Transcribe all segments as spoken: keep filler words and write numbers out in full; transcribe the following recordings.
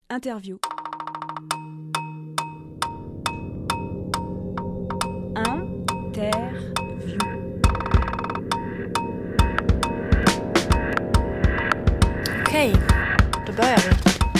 Interview. Interview. Okej, då börjar vi.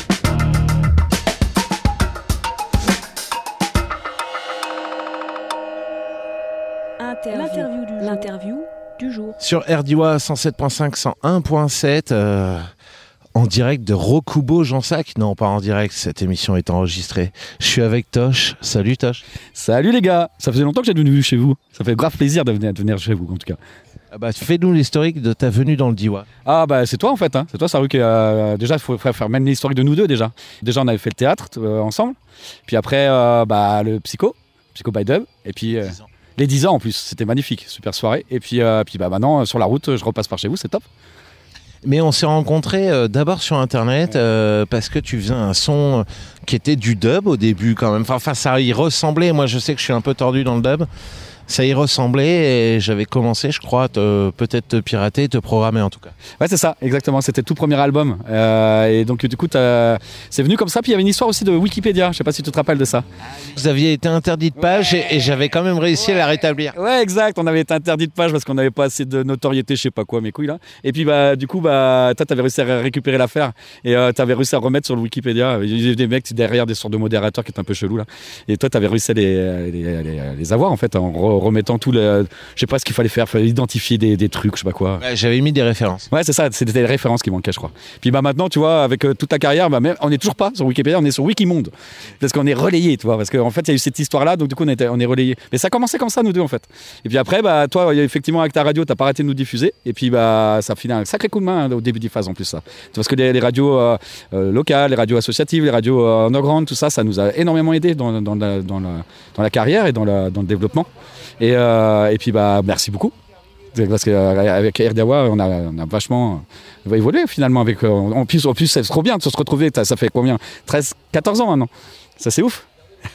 Interview. L'interview du jour. L'interview du jour. Sur R D I W A cent sept point cinq, cent un point sept, euh, en direct de Rokubo-Jansac. Non, pas en direct, cette émission est enregistrée. Je suis avec Tosh. Salut Tosh. Salut les gars, ça faisait longtemps que j'étais venu chez vous. Ça fait grave plaisir de venir, de venir chez vous en tout cas. Ah bah, fais-nous l'historique de ta venue dans le D I W A. Ah bah c'est toi en fait, hein. C'est toi Saru qui euh, déjà il faut faire même l'historique de nous deux déjà. Déjà on avait fait le théâtre euh, ensemble, puis après euh, bah, le psycho, psycho by Dub, et puis euh, les dix ans en plus, c'était magnifique, super soirée. Et puis, euh, puis bah maintenant sur la route, je repasse par chez vous, c'est top. Mais on s'est rencontrés euh, d'abord sur internet euh, parce que tu faisais un son qui était du dub au début quand même. Enfin ça y ressemblait, moi je sais que je suis un peu tordu dans le dub. Ça y ressemblait et j'avais commencé, je crois, te, peut-être te pirater, te programmer en tout cas. Ouais, c'est ça, exactement. C'était le tout premier album. Euh, et donc, du coup, c'est venu comme ça. Puis il y avait une histoire aussi de Wikipédia. Je sais pas si tu te rappelles de ça. Vous aviez été interdit de page ouais. et, et j'avais quand même réussi à la rétablir. Ouais, exact. On avait été interdit de page parce qu'on n'avait pas assez de notoriété, je sais pas quoi, mes couilles là. Et puis, bah, du coup, bah, toi, t'avais réussi à récupérer l'affaire et euh, t'avais réussi à remettre sur le Wikipédia. Il y avait des mecs derrière des sortes de modérateurs qui étaient un peu chelous là. Et toi, t'avais réussi à les, les, les, les avoir en fait en remettant tout le, je sais pas ce qu'il fallait faire, il fallait identifier des, des trucs, je sais pas quoi. Ouais, j'avais mis des références. Ouais, c'est ça, c'était des références qui manquaient, je crois. Puis bah maintenant, tu vois, avec euh, toute ta carrière, bah, même, on n'est toujours pas sur Wikipédia, on est sur Wikimonde, parce qu'on est relayé, tu vois, parce qu'en fait, il y a eu cette histoire-là, donc du coup, on, était, on est relayé. Mais ça a commencé comme ça, nous deux, en fait. Et puis après, bah toi, effectivement, avec ta radio, t'as pas arrêté de nous diffuser, et puis bah ça a filé un sacré coup de main hein, au début du phase en plus ça. Parce que les, les radios euh, euh, locales, les radios associatives, les radios euh, underground, tout ça, ça nous a énormément aidé dans, dans, la, dans, la, dans la carrière et dans, la, dans le développement. Et, euh, et puis bah merci beaucoup parce qu'avec R D I W A on a, on a vachement évolué finalement avec, en plus, en plus c'est trop bien de se retrouver, ça fait combien treize quatorze ans maintenant, ça c'est ouf.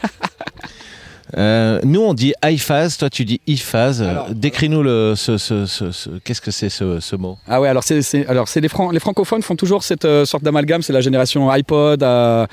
Euh, nous on dit iPhase, toi tu dis iPhase. Alors, Décris-nous le, ce, ce, ce, ce, qu'est-ce que c'est ce, ce mot? Ah ouais, alors c'est, c'est alors c'est les, Fran- les francophones font toujours cette euh, sorte d'amalgame, c'est la génération iPod, euh,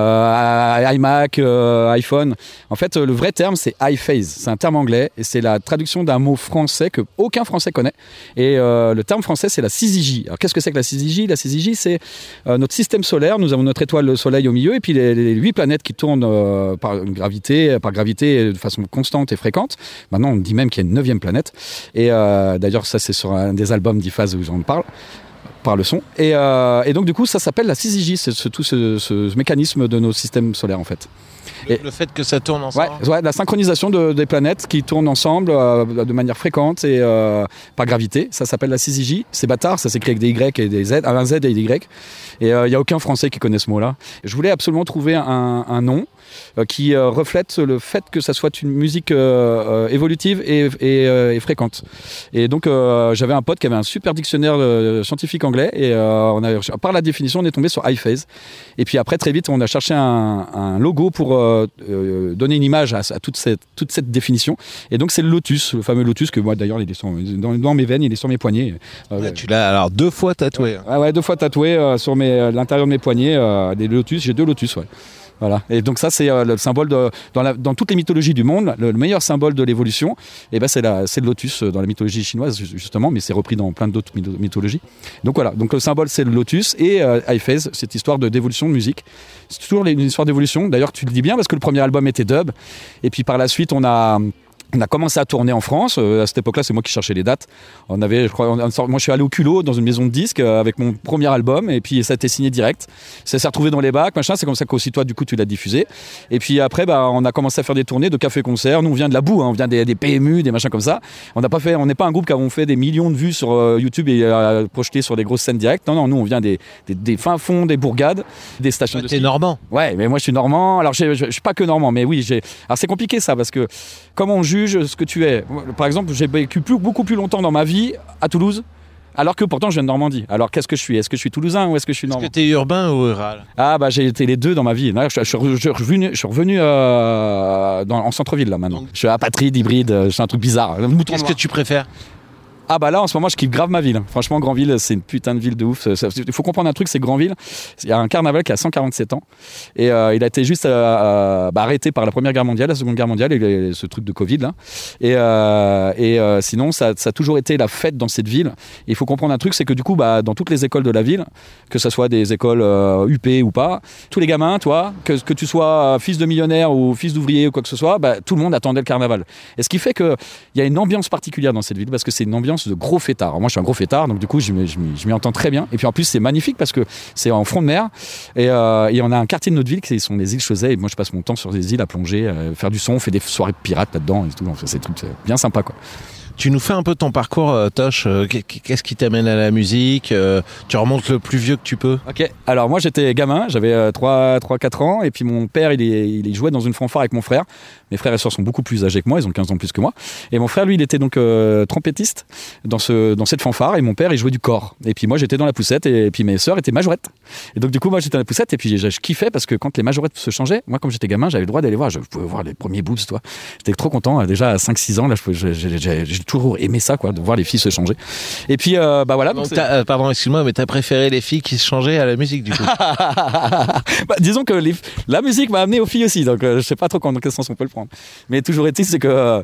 euh, iMac, euh, iPhone. En fait, le vrai terme c'est iPhase, c'est un terme anglais et c'est la traduction d'un mot français que aucun Français connaît. Et euh, le terme français c'est la syzygie. Alors qu'est-ce que c'est que la syzygie? La syzygie c'est euh, notre système solaire. Nous avons notre étoile, le Soleil au milieu, et puis les, les huit planètes qui tournent euh, par une gravité, par gravité de façon constante et fréquente. Maintenant, on dit même qu'il y a une neuvième planète. Et euh, d'ailleurs, ça, c'est sur un des albums d'Iphase où j'en parle, par le son. Et, euh, et donc, du coup, ça s'appelle la syzygie. C'est ce, tout ce, ce, ce mécanisme de nos systèmes solaires, en fait. Le, et, le fait que ça tourne ensemble. Ouais, ouais, la synchronisation de, des planètes qui tournent ensemble euh, de manière fréquente et euh, par gravité. Ça s'appelle la syzygie. C'est bâtard, ça s'écrit avec des Y et des Z, un Z et des Y. Et il euh, n'y a aucun Français qui connaît ce mot-là. Je voulais absolument trouver un, un nom euh, qui euh, reflète le fait que ça soit une musique euh, euh, évolutive et, et, euh, et fréquente. Et donc, euh, j'avais un pote qui avait un super dictionnaire euh, scientifique anglais et euh, on a, par la définition, on est tombé sur iPhase. Et puis après, très vite, on a cherché un, un logo pour euh, euh, donner une image à, à toute, cette, toute cette définition. Et donc, c'est le Lotus, le fameux Lotus que moi, d'ailleurs, il est sur, dans, dans mes veines, il est sur mes poignets. Euh, ouais, tu l'as alors deux fois tatoué. Ouais, ouais deux fois tatoué euh, sur mes, l'intérieur de mes poignets, euh, des Lotus. J'ai deux Lotus, ouais. Voilà. Et donc ça c'est euh, le symbole de dans, la, dans toutes les mythologies du monde, le, le meilleur symbole de l'évolution. Et ben c'est la c'est le lotus dans la mythologie chinoise justement, mais c'est repris dans plein d'autres mythologies. Donc voilà. Donc le symbole c'est le lotus et euh, iPhase, cette histoire de d'évolution de musique. C'est toujours une histoire d'évolution. D'ailleurs tu le dis bien parce que le premier album était dub et puis par la suite on a On a commencé à tourner en France. Euh, à cette époque-là, c'est moi qui cherchais les dates. On avait, je crois, on, moi, je suis allé au culot dans une maison de disques euh, avec mon premier album, et puis ça a été signé direct. Ça s'est retrouvé dans les bacs, machin. C'est comme ça qu'aussi toi, du coup, tu l'as diffusé. Et puis après, bah, on a commencé à faire des tournées de café-concert. Nous, on vient de la boue, hein, on vient des, des P M U, des machins comme ça. On n'a pas fait, on n'est pas un groupe qui avons fait des millions de vues sur euh, YouTube et euh, projeté sur des grosses scènes directes. Non, non, nous, on vient des, des, des fins fonds, des bourgades, des stations. Bah, de ski. T'es normand. Ouais, mais moi, je suis normand. Alors, je, je, je suis pas que normand, mais oui, j'ai. Alors, c'est compliqué ça parce que comment on juge ce que tu es. Par exemple, j'ai vécu plus, beaucoup plus longtemps dans ma vie à Toulouse, alors que pourtant je viens de Normandie. Alors qu'est-ce que je suis? Est-ce que je suis toulousain ou est-ce que je suis normand? Est-ce que tu es urbain ou rural? Ah bah j'ai été les deux dans ma vie. Je, je, je, je suis revenu, je suis revenu euh, dans, en centre-ville là maintenant. Donc, je suis apatride, hybride, c'est un truc bizarre. Qu'est-ce que tu préfères? Ah bah là en ce moment je kiffe grave ma ville. Franchement Granville c'est une putain de ville de ouf. Il faut comprendre un truc, c'est Granville, il y a un carnaval qui a cent quarante-sept ans et euh, il a été juste euh, bah, arrêté par la Première Guerre mondiale, la Seconde Guerre mondiale et ce truc de Covid là. Et, euh, et euh, sinon ça, ça a toujours été la fête dans cette ville. Et il faut comprendre un truc, c'est que du coup bah, dans toutes les écoles de la ville, que ce soit des écoles euh, U P ou pas, tous les gamins, toi, que, que tu sois fils de millionnaire ou fils d'ouvrier ou quoi que ce soit, bah, tout le monde attendait le carnaval. Et ce qui fait qu'il y a une ambiance particulière dans cette ville parce que c'est une ambiance de gros fêtards. Alors moi je suis un gros fêtard donc du coup je m'y, je m'y, je m'y entends très bien et puis en plus c'est magnifique parce que c'est en front de mer et, euh, et on a un quartier de notre ville qui sont les îles Chausey et moi je passe mon temps sur les îles à plonger, euh, faire du son, on fait des soirées pirates là-dedans et tout, donc c'est, c'est bien sympa quoi. Tu nous fais un peu ton parcours, euh, Tosh. Euh, qu'est-ce qui t'amène à la musique? euh, Tu remontes le plus vieux que tu peux. Ok. Alors moi j'étais gamin, j'avais euh, trois quatre ans et puis mon père il, est, il jouait dans une fanfare avec mon frère. Mes frères et sœurs sont beaucoup plus âgés que moi, ils ont quinze ans plus que moi. Et mon frère lui il était donc euh, trompettiste dans, ce, dans cette fanfare et mon père il jouait du cor. Et puis moi j'étais dans la poussette et, et puis mes sœurs étaient majorettes. Et donc du coup moi j'étais dans la poussette et puis je, je kiffais parce que quand les majorettes se changeaient, moi comme j'étais gamin j'avais le droit d'aller voir, je pouvais voir les premiers boobs, toi. J'étais trop content, déjà à cinq six ans là, je, je, je, j'ai, j'ai toujours aimé ça quoi, de voir les filles se changer. Et puis euh, bah voilà. Donc, donc euh, pardon, excuse-moi, mais t'as préféré les filles qui se changeaient à la musique du coup? Bah, disons que les, la musique m'a amené aux filles aussi, donc euh, je sais pas trop dans quel sens on peut le prendre. Mais toujours est-il, c'est que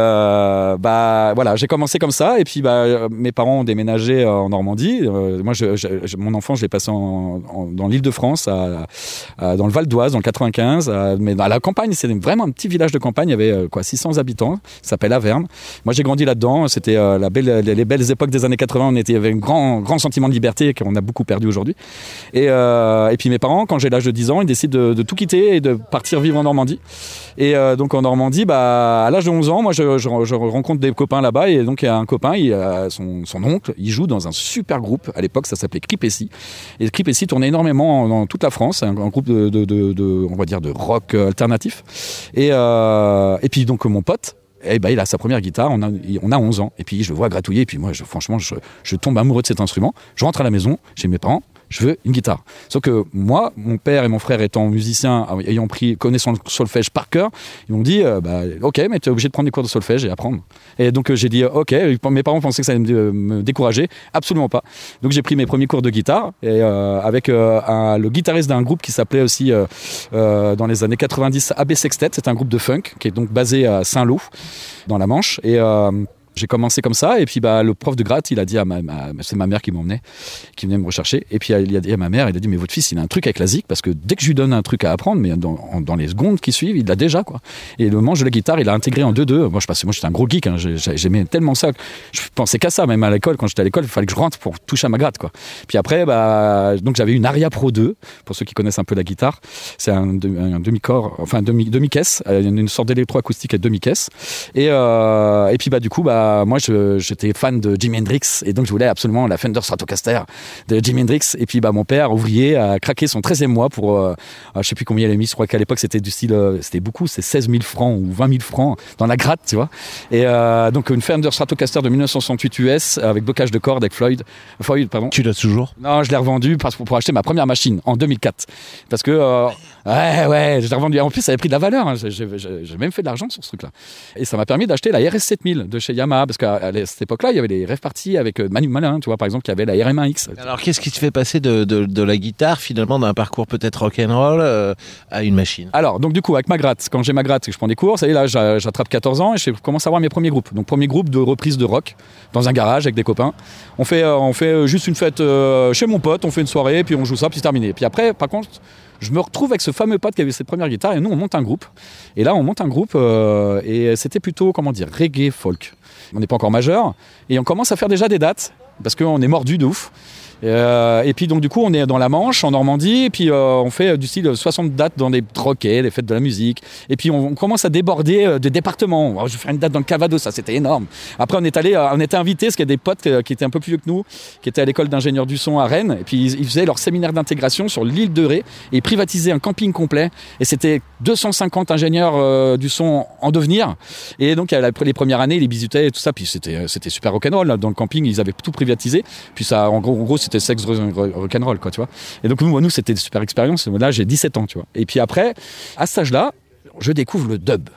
euh, bah voilà, j'ai commencé comme ça et puis bah mes parents ont déménagé en Normandie. Euh, moi, je, je, mon enfance, je l'ai passé en, en, dans l'Île-de-France, à, à, dans le Val d'Oise, dans le quatre-vingt-quinze, à, mais à la campagne, c'est vraiment un petit village de campagne. Il y avait quoi, six cents habitants. Ça s'appelle Averne. Moi, j'ai grandi là-dedans. C'était euh, la belle, les, les belles époques des années quatre-vingts. On était, il y avait un grand, grand sentiment de liberté qu'on a beaucoup perdu aujourd'hui. Et, euh, et puis mes parents, quand j'ai l'âge de dix ans, ils décident de, de tout quitter et de partir vivre en Normandie. Et euh, donc en Normandie, bah, à l'âge de onze ans, moi je, je, je rencontre des copains là-bas et donc il y a un copain, il a son, son oncle, il joue dans un super groupe. À l'époque, ça s'appelait Cripessy. Et Cripessy tournait énormément dans toute la France, un, un groupe de, de, de, de, on va dire de rock alternatif. Et, euh, et puis donc mon pote, eh ben, il a sa première guitare, on a, on a onze ans. Et puis je le vois gratouiller, et puis moi, je, franchement, je, je tombe amoureux de cet instrument. Je rentre à la maison, chez mes parents, je veux une guitare. Sauf que moi, mon père et mon frère étant musiciens, ayant pris, connaissant le solfège par cœur, ils m'ont dit, euh, bah, ok, mais tu es obligé de prendre des cours de solfège et apprendre. Et donc euh, j'ai dit, ok, mes parents pensaient que ça allait me, me décourager, absolument pas. Donc j'ai pris mes premiers cours de guitare, et euh, avec euh, un, le guitariste d'un groupe qui s'appelait aussi, euh, euh, dans les années quatre-vingt-dix, A B Sextet, c'est un groupe de funk, qui est donc basé à Saint-Lô, dans la Manche, et... Euh, j'ai commencé comme ça et puis bah le prof de gratte il a dit à ma, ma c'est ma mère qui m'emmenait, qui venait me rechercher et puis il a dit à ma mère, il a dit mais votre fils il a un truc avec la zik parce que dès que je lui donne un truc à apprendre, mais dans, dans les secondes qui suivent il l'a déjà quoi. Et le manche de la guitare il a intégré en deux deux. Moi je passais, moi j'étais un gros geek, hein, j'aimais tellement ça, je pensais qu'à ça même à l'école, quand j'étais à l'école il fallait que je rentre pour toucher à ma gratte quoi. Puis après bah donc j'avais une Aria Pro deux pour ceux qui connaissent un peu la guitare, c'est un, un demi-corps, enfin un demi demi caisse, une sorte d'électroacoustique à demi caisse et euh, et puis bah du coup bah moi je j'étais fan de Jimi Hendrix et donc je voulais absolument la Fender Stratocaster de Jimi Hendrix et puis bah mon père ouvrier a craqué son treizième mois pour euh, je sais plus combien il avait mis, je crois qu'à l'époque c'était du style euh, c'était beaucoup, c'est seize mille francs ou vingt mille francs dans la gratte tu vois et euh, donc une Fender Stratocaster de mille neuf cent soixante-huit U S avec blocage de cordes avec Floyd Floyd pardon. Tu l'as toujours? Non, je l'ai revendu parce pour, pour acheter ma première machine en deux mille quatre parce que euh, ouais ouais je l'ai revendu, en plus ça avait pris de la valeur hein. j'ai, j'ai, j'ai même fait de l'argent sur ce truc là et ça m'a permis d'acheter la R S sept mille de chez Yamaha parce qu'à à cette époque-là, il y avait les rêves parties avec Manu Malin, tu vois, par exemple, qui avait la R M un X. Alors, qu'est-ce qui te fait passer de, de, de la guitare, finalement, d'un parcours peut-être rock'n'roll euh, à une machine? Alors, donc du coup, avec ma gratte, quand j'ai ma gratte et que je prends des cours, ça y est, là, j'attrape quatorze ans et je commence à avoir mes premiers groupes. Donc, premier groupe de reprise de rock dans un garage avec des copains. On fait, euh, on fait juste une fête euh, chez mon pote, on fait une soirée, puis on joue ça, puis c'est terminé. Puis après, par contre, je me retrouve avec ce fameux pote qui avait cette première guitare et nous, on monte un groupe. Et là, on monte un groupe euh, et c'était plutôt, comment dire, reggae folk. On n'est pas encore majeur et on commence à faire déjà des dates parce qu'on est mordu de ouf. Euh, et puis donc du coup on est dans la Manche en Normandie et puis euh, on fait du style soixante dates dans des troquets, les fêtes de la musique et puis on, on commence à déborder euh, des départements. Alors, je vais faire une date dans le Calvados, ça c'était énorme. Après on est allé, euh, on était invités parce qu'il y a des potes euh, qui étaient un peu plus vieux que nous, qui étaient à l'école d'ingénieurs du son à Rennes et puis ils, ils faisaient leur séminaire d'intégration sur l'île de Ré et ils privatisaient un camping complet et c'était deux cent cinquante ingénieurs euh, du son en devenir et donc après les premières années ils bisutaient et tout ça puis c'était c'était super rock'n'roll là, dans le camping ils avaient tout privatisé puis ça en gros, en gros c'était sexe rock'n'roll quoi tu vois et donc nous, nous c'était une super expérience. Là j'ai dix-sept ans tu vois et puis après à cet âge là je découvre le dub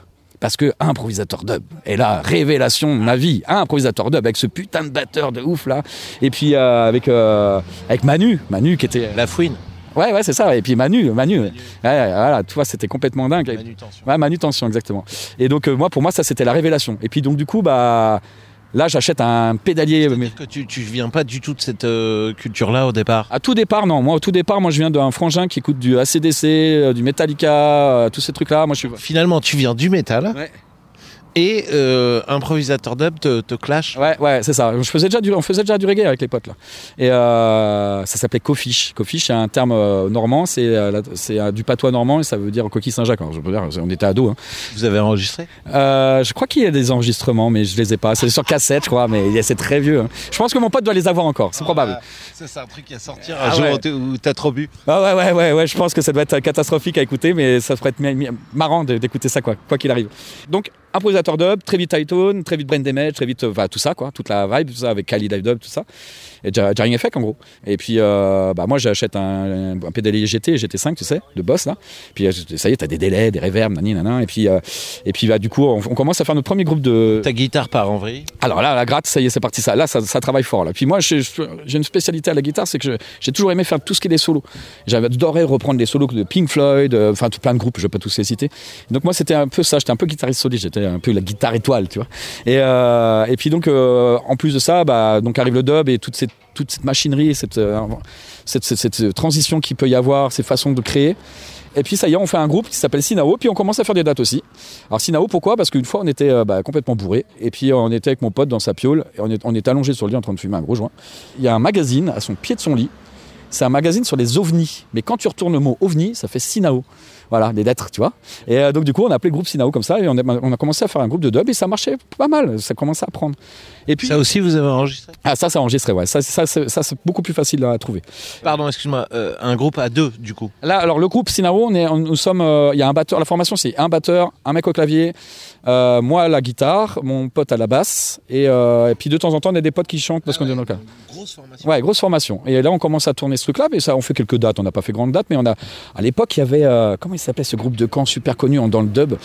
parce que improvisateur dub. Et là, révélation de ma vie, un improvisateur dub avec ce putain de batteur de ouf là. Et puis euh, avec euh, avec Manu, Manu qui était La Fouine. Ouais, ouais, c'est ça. Et puis Manu, Manu, Manu. Ouais, voilà, tu vois, c'était complètement dingue. Manutention. Ouais, Manutention, exactement. Et donc, euh, moi, pour moi, ça, c'était la révélation. Et puis, donc, du coup, bah, là, j'achète un pédalier. C'est-à-dire Mais... que tu, tu viens pas du tout de cette euh, culture-là au départ. À tout départ, non. Moi, au tout départ, moi, je viens d'un frangin qui écoute du A C D C, euh, du Metallica, euh, tous ces trucs-là. Moi, je suis. Finalement, tu viens du métal. Ouais. Et euh, improvisateur dub te, te clash. Ouais, ouais, c'est ça. Je faisais déjà du, on faisait déjà du reggae avec les potes là. Et euh, ça s'appelait Cofiche. Cofiche, c'est un terme euh, normand, c'est, euh, c'est euh, du patois normand et ça veut dire coquille Saint-Jacques. Alors, je peux dire, on était ados. Hein. Vous avez enregistré euh, Je crois qu'il y a des enregistrements, mais je les ai pas. C'est sur cassette, je crois, mais c'est très vieux. Hein. Je pense que mon pote doit les avoir encore. C'est probable. Ça, c'est un truc qui va sortir Ah un jour ouais. où t'as trop bu. Ah ouais, ouais, ouais, ouais. Je pense que ça doit être catastrophique à écouter, mais ça ferait être marrant d'écouter ça, quoi, quoi qu'il arrive. Donc, improvisateur dub, très vite Hightone, très vite Brain Damage, très vite, enfin tout ça, quoi, toute la vibe, tout ça, avec Kali Dive Dub, tout ça. Et Jarring Effect, en gros. Et puis, euh, bah, moi, j'achète un, un pédalier G T, G T cinq, tu sais, de boss, là. Puis, ça y est, t'as des délais, des reverbs, nani, nanan. Et puis, euh, et puis bah, du coup, on, on commence à faire notre premier groupe de. Ta guitare part en vrille. Alors là, la gratte, ça y est, c'est parti. Ça, là, ça, ça travaille fort. Là. Puis moi, j'ai, j'ai une spécialité à la guitare, c'est que je, j'ai toujours aimé faire tout ce qui est des solos. J'avais adoré reprendre des solos de Pink Floyd, enfin, euh, plein de groupes, je vais pas tous les citer. Donc moi, c'était un peu ça. J'étais un peu guitariste soliste. J'étais un peu la guitare étoile, tu vois. Et, euh, et puis donc, euh, en plus de ça, bah, donc arrive le dub et toute cette, toute cette machinerie, cette, euh, cette, cette, cette transition qu'il peut y avoir, ces façons de créer. Et puis ça y est, on fait un groupe qui s'appelle Sinao, puis on commence à faire des dates aussi. Alors Sinao, pourquoi ? Parce qu'une fois, on était euh, bah, complètement bourrés, et puis on était avec mon pote dans sa piole, et on est, on est allongé sur le lit en train de fumer un gros joint. Il y a un magazine à son pied de son lit, c'est un magazine sur les ovnis, mais quand tu retournes le mot ovni, ça fait Sinao. Voilà, des lettres, tu vois. Et euh, donc, du coup, on a appelé le groupe Sinao comme ça, et on a, on a commencé à faire un groupe de dub, et ça marchait pas mal, ça commençait à prendre. Et puis, ça aussi, vous avez enregistré ? Ah, ça, c'est enregistré, ouais. Ça, ça, ça, ça, c'est beaucoup plus facile à trouver. Pardon, excuse-moi, euh, un groupe à deux, du coup. Là, alors, le groupe Sinao, on est, on, nous sommes, il euh, y a un batteur, la formation, c'est un batteur, un mec au clavier, euh, moi à la guitare, mon pote à la basse, et, euh, et puis de temps en temps, on a des potes qui chantent parce ah qu'on ouais, est dans le cas. Grosse formation. Ouais, grosse formation. Et là, on commence à tourner ce truc-là, mais ça, on fait quelques dates. On n'a pas fait grande date, mais on a. À l'époque, il y avait. Euh, comment il s'appelait ce groupe de camp super connu dans le dub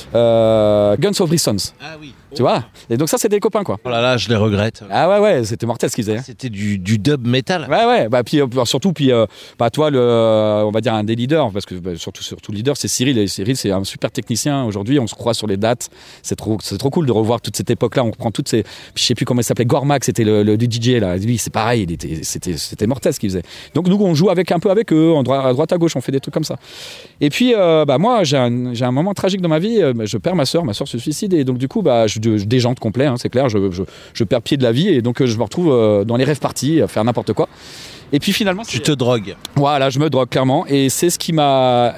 euh, Guns of Reasons. Ah oui. Tu vois ? Et donc, ça, c'était des copains, quoi. Oh là là, je les regrette. Ah ouais, ouais, c'était mortel ce qu'ils faisaient. Hein. C'était du, du dub métal. Ouais, ouais. Bah, puis, euh, surtout, puis, euh, bah, toi, le, euh, on va dire un des leaders, parce que bah, surtout, surtout le leader, c'est Cyril. Et Cyril, c'est un super technicien. Aujourd'hui, on se croit sur les dates. C'est trop, c'est trop cool de revoir toute cette époque-là. On reprend toutes ces. Puis, je sais plus comment il s'appelait. Gormac, c'était le, le, le D J, là. Lui, c'est pareil. Il était, c'était, c'était mortel ce qu'il faisait. Donc, nous, on joue avec un peu avec eux, en droit, à droite, à gauche. On fait des trucs comme ça. Et puis, euh, bah, moi, j'ai un, j'ai un moment tragique dans ma vie. Euh, je perds ma sœur. Ma sœur se suicide. Et donc, du coup, bah, je, je déjante complet. Hein, c'est clair, je, je, je perds pied de la vie et donc je me retrouve euh, dans les rêves partis à faire n'importe quoi. Et puis finalement, tu te drogues. Voilà, je me drogue clairement et c'est ce qui m'a.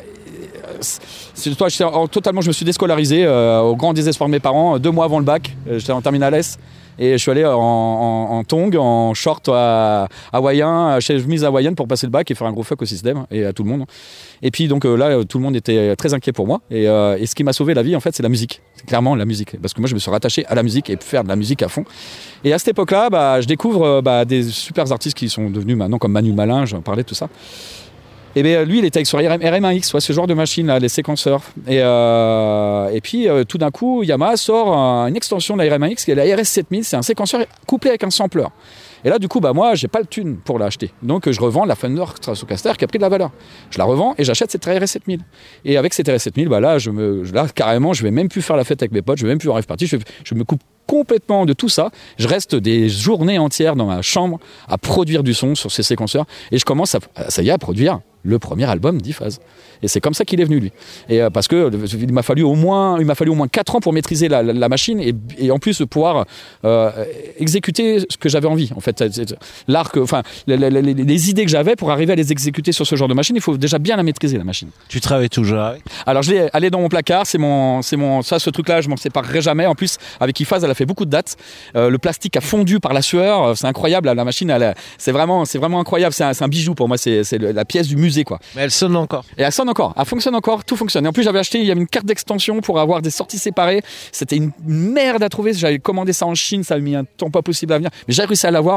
C'est, toi, je, totalement, je me suis déscolarisé euh, au grand désespoir de mes parents deux mois avant le bac. J'étais en terminale S. Et je suis allé en, en, en tongs, en short à, hawaïen, chemise hawaïenne pour passer le bac et faire un gros fuck au système et à tout le monde. Et puis donc euh, là, tout le monde était très inquiet pour moi. Et, euh, et ce qui m'a sauvé la vie, en fait, c'est la musique. C'est clairement la musique. Parce que moi, je me suis rattaché à la musique et faire de la musique à fond. Et à cette époque-là, bah, je découvre bah, des super artistes qui sont devenus maintenant comme Manu Malin, j'en parlais de tout ça. Et bien lui, il était sur R M un X, ouais, ce genre de machine là, les séquenceurs. Et, euh, et puis euh, tout d'un coup, Yamaha sort un, une extension de la R M un X qui est la R S sept mille, c'est un séquenceur couplé avec un sampler. Et là, du coup, bah, moi, j'ai pas le thune pour l'acheter. Donc, je revends la Fender Stratocaster qui a pris de la valeur. Je la revends et j'achète cette R S sept mille. Et avec cette R S sept mille, bah, là, je me, là, carrément, je vais même plus faire la fête avec mes potes, je vais même plus en rêve party, je, je me coupe complètement de tout ça. Je reste des journées entières dans ma chambre à produire du son sur ces séquenceurs et je commence à, ça y est, à produire le premier album d'Iphase. Et c'est comme ça qu'il est venu, lui. Et euh, parce que il m'a fallu au moins, il m'a fallu au moins quatre ans pour maîtriser la, la, la machine et, et en plus pouvoir euh, exécuter ce que j'avais envie. En fait, l'arc, enfin, les, les, les, les idées que j'avais pour arriver à les exécuter sur ce genre de machine, il faut déjà bien la maîtriser, la machine. Tu travailles toujours avec ? Alors, je l'ai allé dans mon placard. C'est mon, c'est mon, ça, ce truc-là, je m'en séparerai jamais. En plus, avec Iphase, elle a fait beaucoup de dates. Euh, le plastique a fondu par la sueur. C'est incroyable. La machine, elle, c'est vraiment, c'est vraiment incroyable. C'est un, c'est un bijou pour moi. C'est, c'est la pièce du musée, quoi. Mais elle sonne encore. Et elle sonne encore, elle fonctionne encore, tout fonctionne. Et en plus, j'avais acheté, il y avait une carte d'extension pour avoir des sorties séparées. C'était une merde à trouver. J'avais commandé ça en Chine, ça a mis un temps pas possible à venir. Mais j'ai réussi à l'avoir.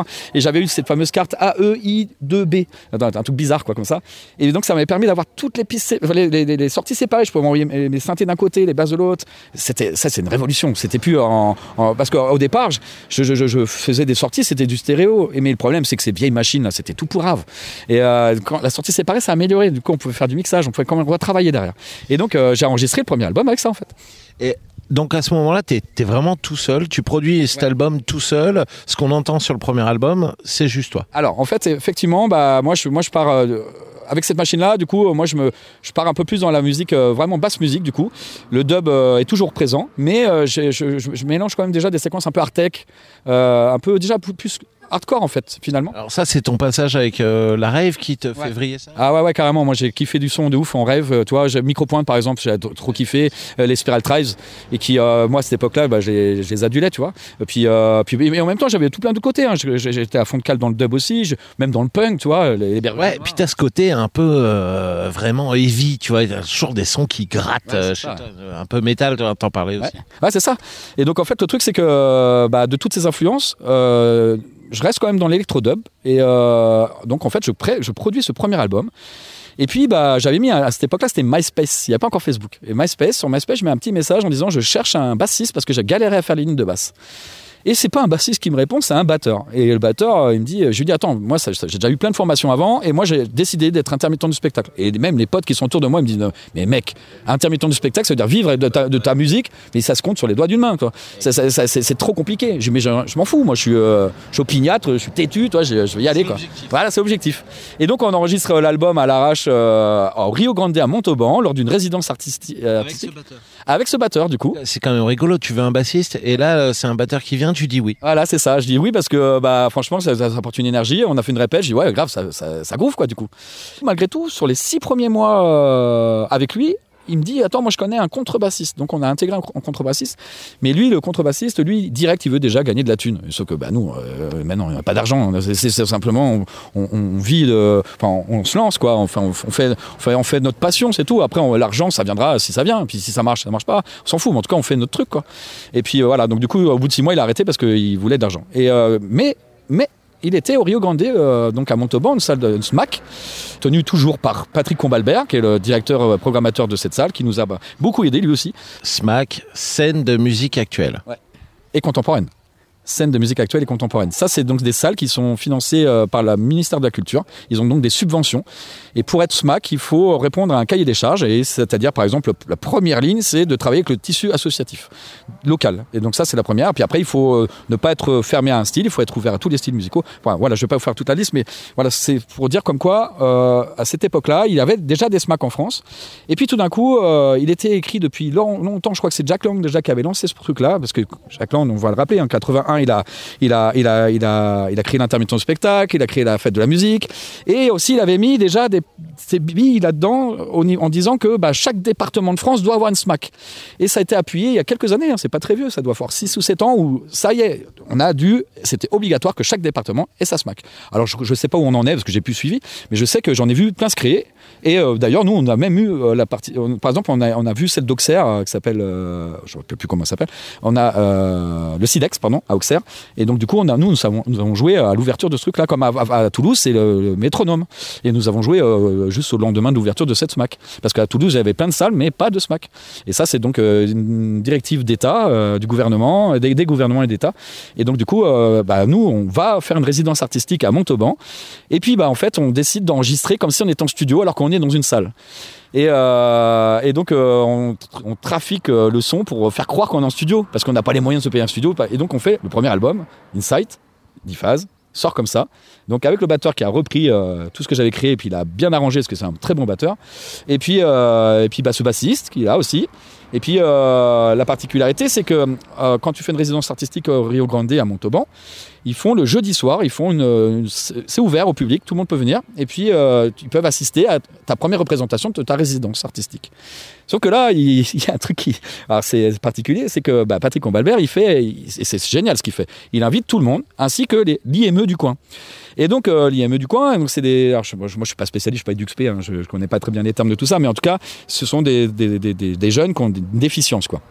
et j'avais eu cette fameuse carte A E I deux B, un truc bizarre quoi comme ça. Et donc ça m'avait permis d'avoir toutes les pistes, les, les, les sorties séparées. Je pouvais m'envoyer mes, mes synthés d'un côté, les basses de l'autre. C'était ça, c'est une révolution. C'était plus en, en parce qu'au départ, je, je, je, je faisais des sorties, c'était du stéréo. Et mais le problème, c'est que ces vieilles machines là, c'était tout pourrave. Et euh, quand la sortie séparée, ça a amélioré. Du coup, on pouvait faire du mixage, on pouvait quand même retravailler derrière. Et donc, euh, j'ai enregistré le premier album avec ça en fait. Et donc à ce moment-là, t'es, t'es vraiment tout seul. Tu produis cet ouais. album tout seul. Ce qu'on entend sur le premier album, c'est juste toi. Alors en fait, effectivement, bah moi je moi je pars. Euh, Avec cette machine-là, du coup, moi, je, me, je pars un peu plus dans la musique, euh, vraiment basse musique, du coup. Le dub euh, est toujours présent, mais euh, je, je, je mélange quand même déjà des séquences un peu hard-tech, euh, un peu déjà plus, plus hardcore, en fait, finalement. Alors ça, c'est ton passage avec euh, la rave qui te ouais. fait vriller ça ? Ah ouais, ouais, carrément. Moi, j'ai kiffé du son de ouf en rave. Tu vois, j'ai Micropoint, par exemple, j'ai trop kiffé. Euh, les Spiral Tribes, et qui, euh, moi, à cette époque-là, bah, je, les, je les adulais, tu vois. Et puis, euh, puis, mais en même temps, j'avais tout plein de côtés. Hein. J'étais à fond de cale dans le dub aussi, je, même dans le punk, tu vois. Les, les ouais, et puis t'as ce côté un peu euh, vraiment heavy, tu vois. Il y a toujours des sons qui grattent, ouais, euh, toi, un peu métal, tu vas t'en parler ouais. aussi. Ouais, c'est ça. Et donc, en fait, le truc, c'est que bah, de toutes ces influences, euh, je reste quand même dans l'électro-dub. Et euh, donc, en fait, je, pré- je produis ce premier album. Et puis, bah, j'avais mis, à cette époque-là, c'était MySpace. Il n'y a pas encore Facebook. Et MySpace, sur MySpace, je mets un petit message en disant « Je cherche un bassiste parce que j'ai galéré à faire les lignes de basse. » Et c'est pas un bassiste qui me répond, c'est un batteur. Et le batteur, il me dit, je lui dis, attends, moi, ça, ça, j'ai déjà eu plein de formations avant, et moi, j'ai décidé d'être intermittent du spectacle. Et même les potes qui sont autour de moi, ils me disent, mais mec, intermittent du spectacle, ça veut dire vivre de ta, de ta musique, mais ça se compte sur les doigts d'une main, quoi. Ça, ça, ça, c'est, c'est trop compliqué. Je, mais je, je m'en fous, moi, je suis, euh, je suis opiniâtre, je suis têtu, toi, je, je vais y aller, quoi. Voilà, c'est l'objectif. Et donc, on enregistre l'album à l'arrache euh, au Rio Grande à Montauban, lors d'une résidence artistique. Euh, Avec ce batteur. Avec ce batteur, du coup. C'est quand même rigolo, tu veux un bassiste, et là, c'est un batteur qui vient, tu dis oui. Voilà, c'est ça. Je dis oui parce que bah franchement ça, ça apporte une énergie. On a fait une répète. Je dis ouais grave, ça, ça, ça groove quoi du coup. Malgré tout, sur les six premiers mois euh, avec lui, il me dit attends moi je connais un contrebassiste. Donc on a intégré un contrebassiste. Mais lui le contrebassiste lui direct il veut déjà gagner de la thune. Sauf que bah nous euh, maintenant il n'y a pas d'argent. C'est, c'est, c'est simplement on, on, on vit de, enfin on, on se lance quoi. Enfin on, on fait on fait on fait notre passion c'est tout. Après on, l'argent ça viendra si ça vient. Puis si ça marche ça marche pas. On s'en fout. Mais en tout cas on fait notre truc quoi. Et puis euh, voilà donc du coup au bout de six mois il a arrêté parce qu'il voulait de l'argent. Et euh, mais mais il était au Rio Grande, euh, donc à Montauban, une salle de S M A C, tenue toujours par Patrick Combalbert, qui est le directeur euh, programmateur de cette salle, qui nous a bah, beaucoup aidé lui aussi. S M A C, scène de musique actuelle. Ouais. Et contemporaine. Scène de musique actuelle et contemporaine. Ça, c'est donc des salles qui sont financées euh, par le ministère de la Culture. Ils ont donc des subventions. Et pour être S M A C, il faut répondre à un cahier des charges. Et c'est-à-dire, par exemple, la première ligne, c'est de travailler avec le tissu associatif local. Et donc ça, c'est la première. Puis après, il faut euh, ne pas être fermé à un style. Il faut être ouvert à tous les styles musicaux. Enfin, voilà, je ne vais pas vous faire toute la liste, mais voilà, c'est pour dire comme quoi, euh, à cette époque-là, il y avait déjà des S M A C en France. Et puis tout d'un coup, euh, il était écrit depuis long, longtemps. Je crois que c'est Jack Lang déjà qui avait lancé ce truc-là, parce que Jack Lang, on va le rappeler, en quatre-vingt-un, il a, il a, il a, il a, il a créé l'intermittent du spectacle, il a créé la fête de la musique, et aussi il avait mis déjà des ses billes là-dedans en disant que bah, chaque département de France doit avoir une S M A C. Et ça a été appuyé il y a quelques années, hein, c'est pas très vieux, ça doit faire six ou sept ans où ça y est, on a dû, c'était obligatoire que chaque département ait sa S M A C. Alors je, je sais pas où on en est parce que j'ai plus suivi, mais je sais que j'en ai vu plein se créer. Et euh, d'ailleurs, nous, on a même eu euh, la partie. Euh, par exemple, on a, on a vu celle d'Auxerre euh, qui s'appelle. Euh, je ne sais plus comment elle s'appelle. On a euh, le SIDEX, pardon, à Auxerre. Et donc, du coup, on a, nous, nous avons, nous avons joué à l'ouverture de ce truc-là, comme à, à, à Toulouse, c'est le, le métronome. Et nous avons joué euh, juste au lendemain de l'ouverture de cette S M A C. Parce qu'à Toulouse, il y avait plein de salles, mais pas de S M A C. Et ça, c'est donc euh, une directive d'État, euh, du gouvernement, des, des gouvernements et d'État. Et donc, du coup, euh, bah, nous, on va faire une résidence artistique à Montauban. Et puis, bah, en fait, on décide d'enregistrer comme si on était en studio, alors qu'on est dans une salle. Et, euh, et donc euh, on, on trafique euh, le son pour faire croire qu'on est en studio parce qu'on n'a pas les moyens de se payer un studio. Et donc on fait le premier album, Insight, dix phases, sort comme ça. Donc avec le batteur qui a repris euh, tout ce que j'avais créé et puis il a bien arrangé parce que c'est un très bon batteur. Et puis, euh, et puis bah, ce bassiste qui est là aussi. Et puis euh, la particularité c'est que euh, quand tu fais une résidence artistique au Rio Grande à Montauban, ils font le jeudi soir, ils font une, une c'est ouvert au public, tout le monde peut venir et puis euh, ils peuvent assister à ta première représentation de ta résidence artistique. Sauf que là, il, il y a un truc qui, alors c'est particulier, c'est que bah, Patrick Combalbert, il fait, il, et c'est génial ce qu'il fait. Il invite tout le monde, ainsi que les, l'I M E du coin. Et donc euh, l'I M E du coin, donc c'est des, alors, je, moi je suis pas spécialiste, je suis pas du X P, hein, je, je connais pas très bien les termes de tout ça, mais en tout cas, ce sont des, des, des, des, des jeunes qui ont une déficience, quoi.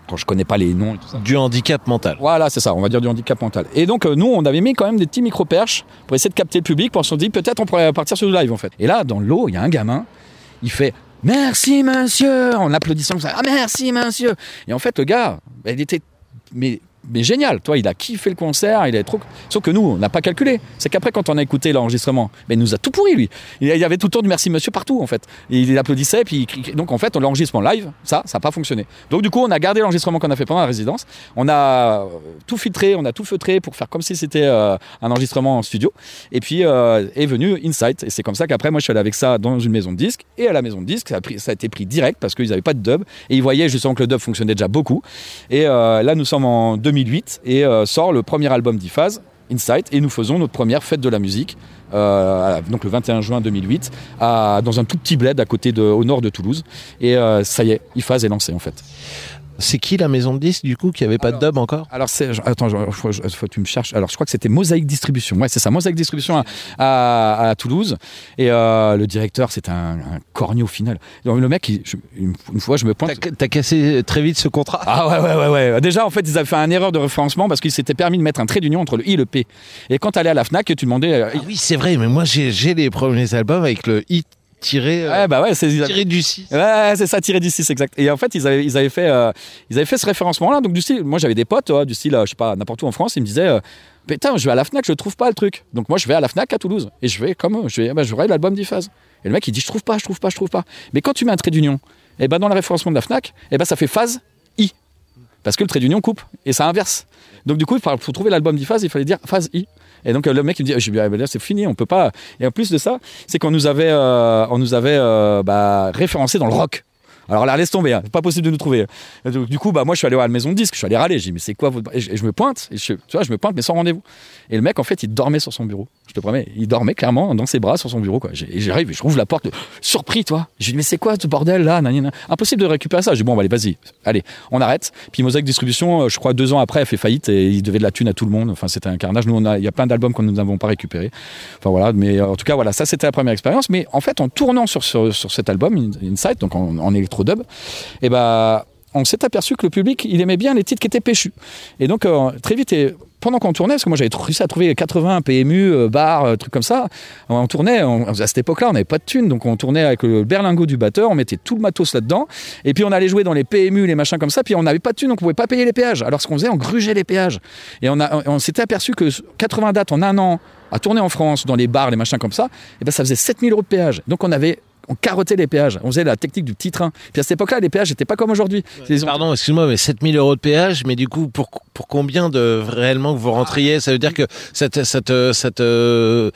quand je connais pas les noms et tout ça. Du handicap mental. Voilà, c'est ça, on va dire du handicap mental. Et donc, euh, nous, on avait mis quand même des petits micro-perches pour essayer de capter le public, pour se dire, peut-être on pourrait partir sur le live, en fait. Et là, dans l'eau, il y a un gamin, il fait « Merci, monsieur !» en applaudissant, « Ah, merci, monsieur !» Et en fait, le gars, bah, il était... Mais, mais génial, toi, il a kiffé le concert, il est trop. Sauf que nous, on n'a pas calculé. C'est qu'après, quand on a écouté l'enregistrement, ben, il nous a tout pourri, lui. Il y avait tout le temps du merci monsieur partout, en fait. Et il applaudissait, puis il... donc en fait, l'enregistrement live, ça, ça n'a pas fonctionné. Donc du coup, on a gardé l'enregistrement qu'on a fait pendant la résidence. On a tout filtré, on a tout feutré pour faire comme si c'était euh, un enregistrement en studio. Et puis euh, est venu Insight. Et c'est comme ça qu'après, moi, je suis allé avec ça dans une maison de disques. Et à la maison de disques, ça a, pris, ça a été pris direct parce qu'ils n'avaient pas de dub. Et ils voyaient justement que le dub fonctionnait déjà beaucoup. Et euh, là, nous sommes en deux mille huit et euh, sort le premier album d'Iphase, Insight, et nous faisons notre première fête de la musique, euh, donc le vingt et un juin deux mille huit, à, dans un tout petit bled à côté de, au nord de Toulouse. Et euh, ça y est, Iphase est lancé en fait. C'est qui la maison de disques du coup qui avait pas alors, de dub encore? Alors c'est attends, il faut, faut que tu me cherches. Alors je crois que c'était Mosaïque Distribution. Ouais, c'est ça, Mosaïque Distribution à, à, à Toulouse. Et euh, le directeur, c'est un, un cornu au final. Donc, le mec, il, je, une, une fois, je me pointe. T'as, t'as cassé très vite ce contrat? Ah ouais, ouais, ouais, ouais. Déjà, en fait, ils avaient fait une erreur de référencement parce qu'ils s'étaient permis de mettre un trait d'union entre le I et le P. Et quand t'allais à la Fnac, tu demandais. Euh, ah oui, c'est vrai. Mais moi, j'ai, j'ai les premiers albums avec le I. Tiré, euh, ouais, bah ouais, c'est tiré du six. Ouais, c'est ça, tiré du six, exact. Et en fait, ils avaient, ils avaient fait, euh, ils avaient fait ce référencement-là. Donc du style, moi j'avais des potes, euh, du style, euh, je sais pas, n'importe où en France, ils me disaient, euh, putain, je vais à la Fnac, je trouve pas le truc. Donc moi, je vais à la Fnac à Toulouse et je vais comme, eux, je vais, bah, je regarde l'album d'Iphase. Et le mec, il dit, je trouve pas, je trouve pas, je trouve pas. Mais quand tu mets un trait d'union, et ben dans le référencement de la Fnac, et ben ça fait phase I, parce que le trait d'union coupe et ça inverse. Donc du coup, pour trouver l'album d'Iphase, il fallait dire phase I. Et donc le mec il me dit, je dis, ah, ben là c'est fini, on peut pas. Et en plus de ça, c'est qu'on nous avait, euh, on nous avait euh, bah, référencé dans le rock. Alors là, laisse tomber, hein. Pas possible de nous trouver. Donc, du coup, bah moi je suis allé à la maison de disque, je suis allé râler, j'ai dit mais c'est quoi votre... et, je, et je me pointe, et je, tu vois, je me pointe mais sans rendez-vous. Et le mec en fait il dormait sur son bureau. Je te promets, il dormait clairement dans ses bras sur son bureau quoi. Et j'arrive, je rouvre la porte, surpris toi. Je dis mais c'est quoi ce bordel là? Nanana. Impossible de récupérer ça. Je dis bon, bah, allez vas-y, allez, on arrête. Puis Mosaïque Distribution, je crois deux ans après, elle fait faillite et il devait de la thune à tout le monde. Enfin c'était un carnage. Nous on a, il y a plein d'albums que nous n'avons pas récupérés. Enfin voilà, mais en tout cas voilà, ça c'était la première expérience. Mais en fait en tournant sur sur, sur cet album Insight, donc en, en électro dub. Et bah, on s'est aperçu que le public, il aimait bien les titres qui étaient péchus. Et donc, euh, très vite, et pendant qu'on tournait, parce que moi j'avais réussi à trouver quatre-vingts P M U, euh, bars, euh, trucs comme ça, on tournait, on, à cette époque-là, on n'avait pas de thunes, donc on tournait avec le berlingot du batteur, on mettait tout le matos là-dedans, et puis on allait jouer dans les P M U, les machins comme ça, puis on n'avait pas de thunes, donc on ne pouvait pas payer les péages. Alors ce qu'on faisait, on grugeait les péages. Et on, a, on s'était aperçu que quatre-vingts dates en un an, à tourner en France, dans les bars, les machins comme ça, et ben ça faisait sept mille euros de péage. Donc on avait... on carottait les péages, on faisait la technique du petit train. Puis à cette époque-là, les péages n'étaient pas comme aujourd'hui. Ouais. Pardon, excuse-moi, mais sept mille euros de péage, mais du coup, pour, pour combien de réellement que vous rentriez? Ça veut dire que ça, te, ça, te, ça, te,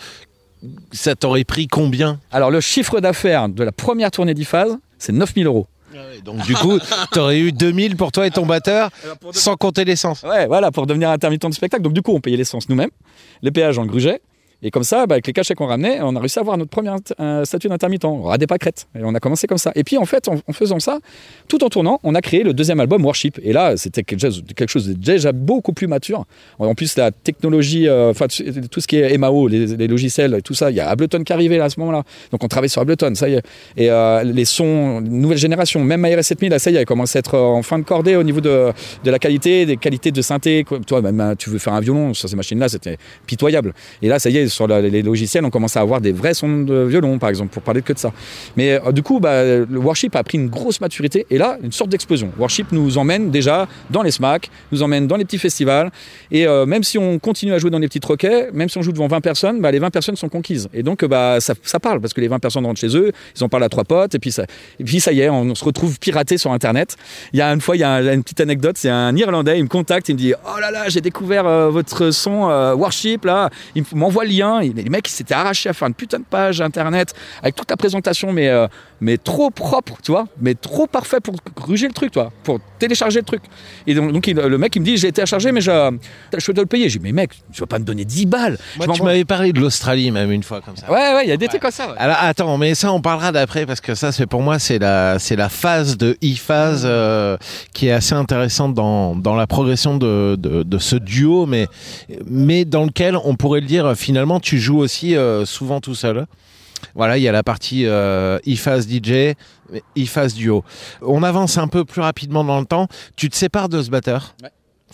ça t'aurait pris combien? Alors le chiffre d'affaires de la première tournée d'Iphase, c'est neuf mille euros. Ouais, donc du coup, t'aurais eu deux mille pour toi et ton batteur, de... sans compter l'essence. Ouais, voilà, pour devenir intermittent de spectacle. Donc du coup, on payait l'essence nous-mêmes, les péages on le grugeait. Et comme ça, bah, avec les cachets qu'on ramenait, on a réussi à avoir notre première euh, statut d'intermittent. On aura des pâquerettes. Et on a commencé comme ça. Et puis, en fait, en, en faisant ça, tout en tournant, on a créé le deuxième album, Worship. Et là, c'était quelque chose, quelque chose de déjà beaucoup plus mature. En plus, la technologie, enfin, euh, tout ce qui est M A O, les, les logiciels, tout ça, il y a Ableton qui arrivait là, à ce moment-là. Donc, on travaille sur Ableton, ça y est. Et euh, les sons, nouvelle génération, même Mayer sept mille, là, ça y est, commence à être en fin de cordée au niveau de, de la qualité, des qualités de synthé. Toi, même, tu veux faire un violon sur ces machines-là, c'était pitoyable. Et là, ça y est, sur la, les logiciels, on commence à avoir des vrais sons de violon, par exemple, pour parler que de ça. Mais euh, du coup, bah, le Worship a pris une grosse maturité et là, une sorte d'explosion. Worship nous emmène déjà dans les SMAC, nous emmène dans les petits festivals et euh, même si on continue à jouer dans les petits troquets, même si on joue devant vingt personnes, bah, les vingt personnes sont conquises. Et donc, bah, ça, ça parle parce que les vingt personnes rentrent chez eux, ils en parlent à trois potes et puis ça, et puis ça y est, on, on se retrouve piraté sur Internet. Il y a une fois, il y a un, une petite anecdote, c'est un Irlandais, il me contacte, il me dit « Oh là là, j'ai découvert euh, votre son euh, Worship, là. » Il m'envoie le lien. Il, les mecs, ils s'étaient arrachés à faire une putain de page internet avec toute la présentation mais, euh, mais trop propre, tu vois, mais trop parfait pour gruger le truc, toi, pour télécharger le truc. Et donc, donc il, le mec il me dit j'ai été à charger mais je, je dois le payer. J'ai dit mais mec, tu vas pas me donner dix balles. Moi, tu m'avais parlé de l'Australie même une fois comme ça. Ouais ouais, il y a des ouais. trucs comme ça. Ouais. Alors attends, mais ça on parlera d'après parce que ça c'est pour moi c'est la c'est la phase de Iphase euh, qui est assez intéressante dans dans la progression de de, de ce duo, mais mais dans lequel on pourrait le dire finalement tu joues aussi euh, souvent tout seul. Voilà, il y a la partie euh, I-Phase D J, I-Phase duo. On avance un peu plus rapidement dans le temps. Tu te sépares de ce batteur. Ouais.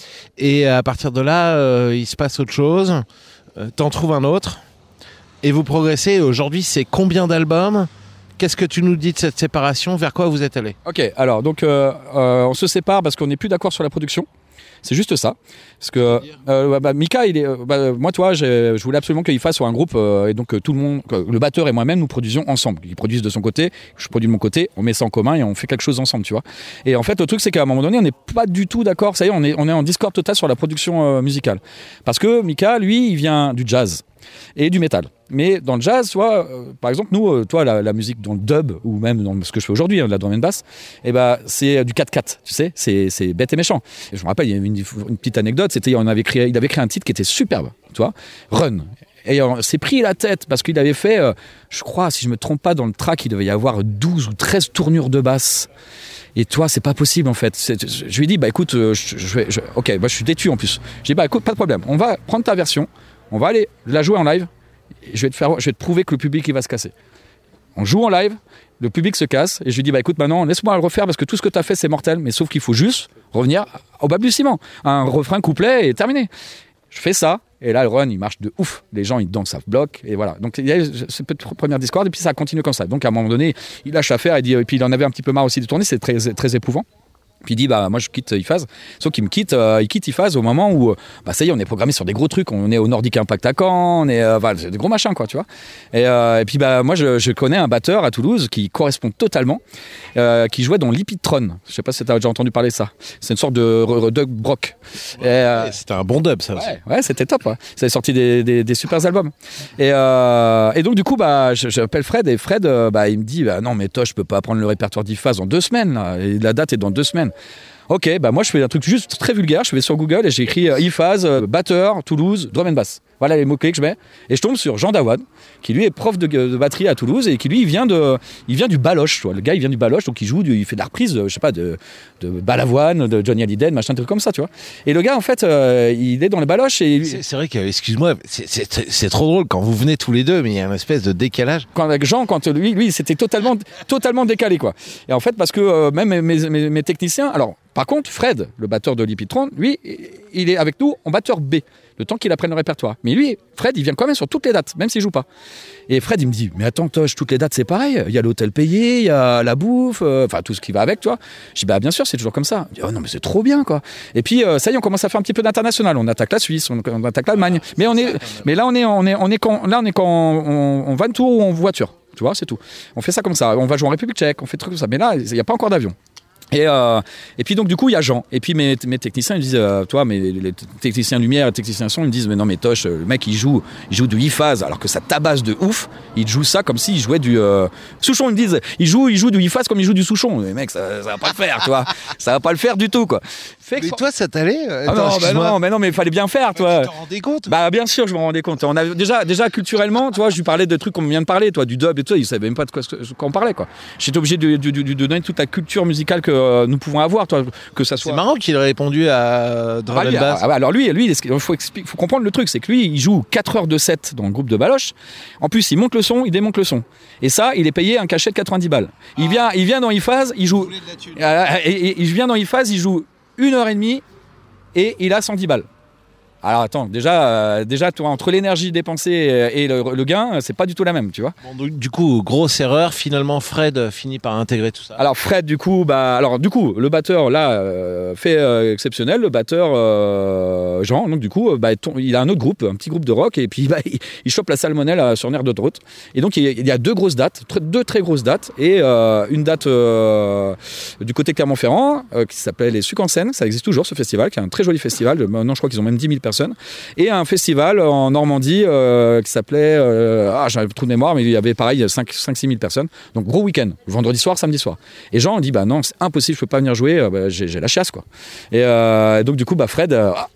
Et à partir de là, euh, il se passe autre chose. Euh, t'en trouves un autre. Et vous progressez. Aujourd'hui, c'est combien d'albums ? Qu'est-ce que tu nous dis de cette séparation ? Vers quoi vous êtes allé ? Ok, alors donc euh, euh, on se sépare parce qu'on n'est plus d'accord sur la production. C'est juste ça. Parce que euh, bah, Mika, il est, bah, moi, toi, je voulais absolument qu'il fasse sur un groupe euh, et donc euh, tout le monde, euh, le batteur et moi-même, nous produisions ensemble. Il produise de son côté, je produis de mon côté, on met ça en commun et on fait quelque chose ensemble, tu vois. Et en fait, le truc, c'est qu'à un moment donné, on n'est pas du tout d'accord. Ça y est, on est, on est en discorde total sur la production euh, musicale. Parce que Mika, lui, il vient du jazz et du métal. Mais dans le jazz, tu vois, euh, par exemple, nous, euh, toi, la, la musique dans le dub, ou même dans ce que je fais aujourd'hui, hein, de la drum and bass, eh ben, c'est du quatre quatre, tu sais, c'est, c'est bête et méchant. Et je me rappelle, il y a une, une petite anecdote, c'était, on avait créé, il avait créé un titre qui était superbe, tu vois, Run. Et on s'est pris la tête parce qu'il avait fait, euh, je crois, si je me trompe pas, dans le track, il devait y avoir douze ou treize tournures de basse. Et toi, c'est pas possible en fait. C'est, je lui ai dit, bah écoute, je, je, je, je, ok, moi je suis têtu en plus. J'ai dit, bah écoute, pas de problème, on va prendre ta version, on va aller la jouer en live. Je vais te faire, je vais te prouver que le public il va se casser. On joue en live, le public se casse et je lui dis bah écoute maintenant laisse-moi le refaire parce que tout ce que tu as fait c'est mortel, mais sauf qu'il faut juste revenir au balbutiement, un refrain couplet et terminé. Je fais ça et là le run il marche de ouf, les gens ils dansent, ça bloque et voilà. Donc il y a cette première discorde et puis ça continue comme ça. Donc à un moment donné il lâche l'affaire et dit et puis il en avait un petit peu marre aussi de tourner, c'est très très éprouvant. Puis il dit bah moi je quitte I-Phase, sauf qu'il me quitte, euh, il quitte I-Phase au moment où bah ça y est on est programmé sur des gros trucs, on est au Nordic Impact à Caen, on est euh, bah, c'est des gros machins quoi tu vois. Et, euh, et puis bah moi je, je connais un batteur à Toulouse qui correspond totalement, euh, qui jouait dans Lipitron. Je sais pas si tu as déjà entendu parler de ça. C'est une sorte de dub rock. Ouais, euh, c'était un bon dub ça ouais, aussi. Ouais c'était top. Ouais. Ça avait sorti des, des, des super albums. Et, euh, et donc du coup bah j'appelle Fred et Fred euh, bah il me dit bah non mais toi je peux pas prendre le répertoire d'I-Phase en deux semaines là. Et la date est dans deux semaines. Ok, bah moi je fais un truc juste très vulgaire, je vais sur Google et j'ai écrit euh, I-Phase, euh, batteur, Toulouse, drum and bass. Voilà les mots-clés que je mets. Et je tombe sur Jean Dawan, qui lui est prof de, de batterie à Toulouse et qui lui il vient, de, il vient du Baloche. Tu vois. Le gars il vient du Baloche, donc il joue, du, il fait de la reprise, de, je sais pas, de, de Balavoine, de Johnny Hallyday, machin, truc comme ça, tu vois. Et le gars en fait, euh, il est dans les Baloches et... C'est, c'est vrai que, excuse-moi, c'est, c'est, c'est trop drôle quand vous venez tous les deux, mais il y a une espèce de décalage. Quand avec Jean, quand lui, lui c'était totalement, totalement décalé quoi. Et en fait parce que euh, même mes, mes, mes techniciens, alors... Par contre, Fred, le batteur de Lipitron, lui, il est avec nous en batteur B, le temps qu'il apprenne le répertoire. Mais lui, Fred, il vient quand même sur toutes les dates, même s'il joue pas. Et Fred, il me dit, mais attends, Tosh, toutes les dates, c'est pareil. Il y a l'hôtel payé, il y a la bouffe, enfin euh, tout ce qui va avec, tu vois. Je dis, bah bien sûr, c'est toujours comme ça. Il dit, oh non, mais c'est trop bien, quoi. Et puis, euh, ça y est, on commence à faire un petit peu d'international. On attaque la Suisse, on, on attaque l'Allemagne. Mais on est, mais là, on est, on est, on est quand, là, on est quand on, on va de tour ou en voiture. Tu vois, c'est tout. On fait ça comme ça. On va jouer en République tchèque, on fait des trucs comme ça. Mais là, il n'y a pas encore d'avion. Et, euh, et puis donc du coup il y a Jean et puis mes, mes techniciens ils disent euh, toi mais les techniciens lumière et techniciens son ils me disent mais non mais Tosh le mec il joue il joue du I-Phase alors que ça tabasse de ouf, il joue ça comme s'il jouait du euh... Souchon ils me disent il joue il joue du I-Phase comme il joue du Souchon, mais mec ça, ça va pas le faire tu vois, ça va pas le faire du tout quoi. Fait que mais toi ça t'allait euh, ah non, bah non mais non mais il fallait bien faire toi. Tu t'en rendais compte? Bah bien sûr je me rendais compte. On a déjà déjà culturellement tu vois je lui parlais de trucs qu'on vient de parler toi du dub et tout ça, il savait même pas de quoi, quoi on parlait quoi. J'étais obligé de, de, de, de donner toute la culture musicale que euh, nous pouvons avoir. Toi, que ça soit... C'est marrant qu'il ait répondu à drum and bass. Ah, alors lui, lui il faut, expliquer, faut comprendre le truc, c'est que lui, il joue quatre heures de set dans le groupe de Baloche. En plus, il monte le son, il démonte le son. Et ça, il est payé un cachet de quatre-vingt-dix balles. Il ah. vient, il vient dans I-Phase, il joue. Et, et, et, il vient dans I-Phase, il joue une heure et demie et il a cent dix balles. Alors attends, déjà, euh, déjà toi, entre l'énergie dépensée et le, le gain, c'est pas du tout la même, tu vois. Bon, donc, du coup, grosse erreur. Finalement, Fred finit par intégrer tout ça. Alors Fred, du coup, bah, alors du coup, le batteur là euh, fait euh, exceptionnel. Le batteur euh, Jean, donc du coup, bah, il a un autre groupe, un petit groupe de rock, et puis bah, il, il chope la salmonelle sur une aire d'autoroute. Et donc il y a deux grosses dates, deux très grosses dates, et euh, une date euh, du côté Clermont-Ferrand euh, qui s'appelle les Sucs en Seine. Ça existe toujours ce festival, qui est un très joli festival. Maintenant, je crois qu'ils ont même dix mille personnes. Et un festival en Normandie euh, qui s'appelait euh, ah j'ai un trou de mémoire mais il y avait pareil cinq six mille personnes, donc gros week-end, vendredi soir, samedi soir. Et Jean dit bah non c'est impossible, je peux pas venir jouer, euh, bah, j'ai, j'ai la chasse quoi. Et euh, donc du coup bah Fred euh,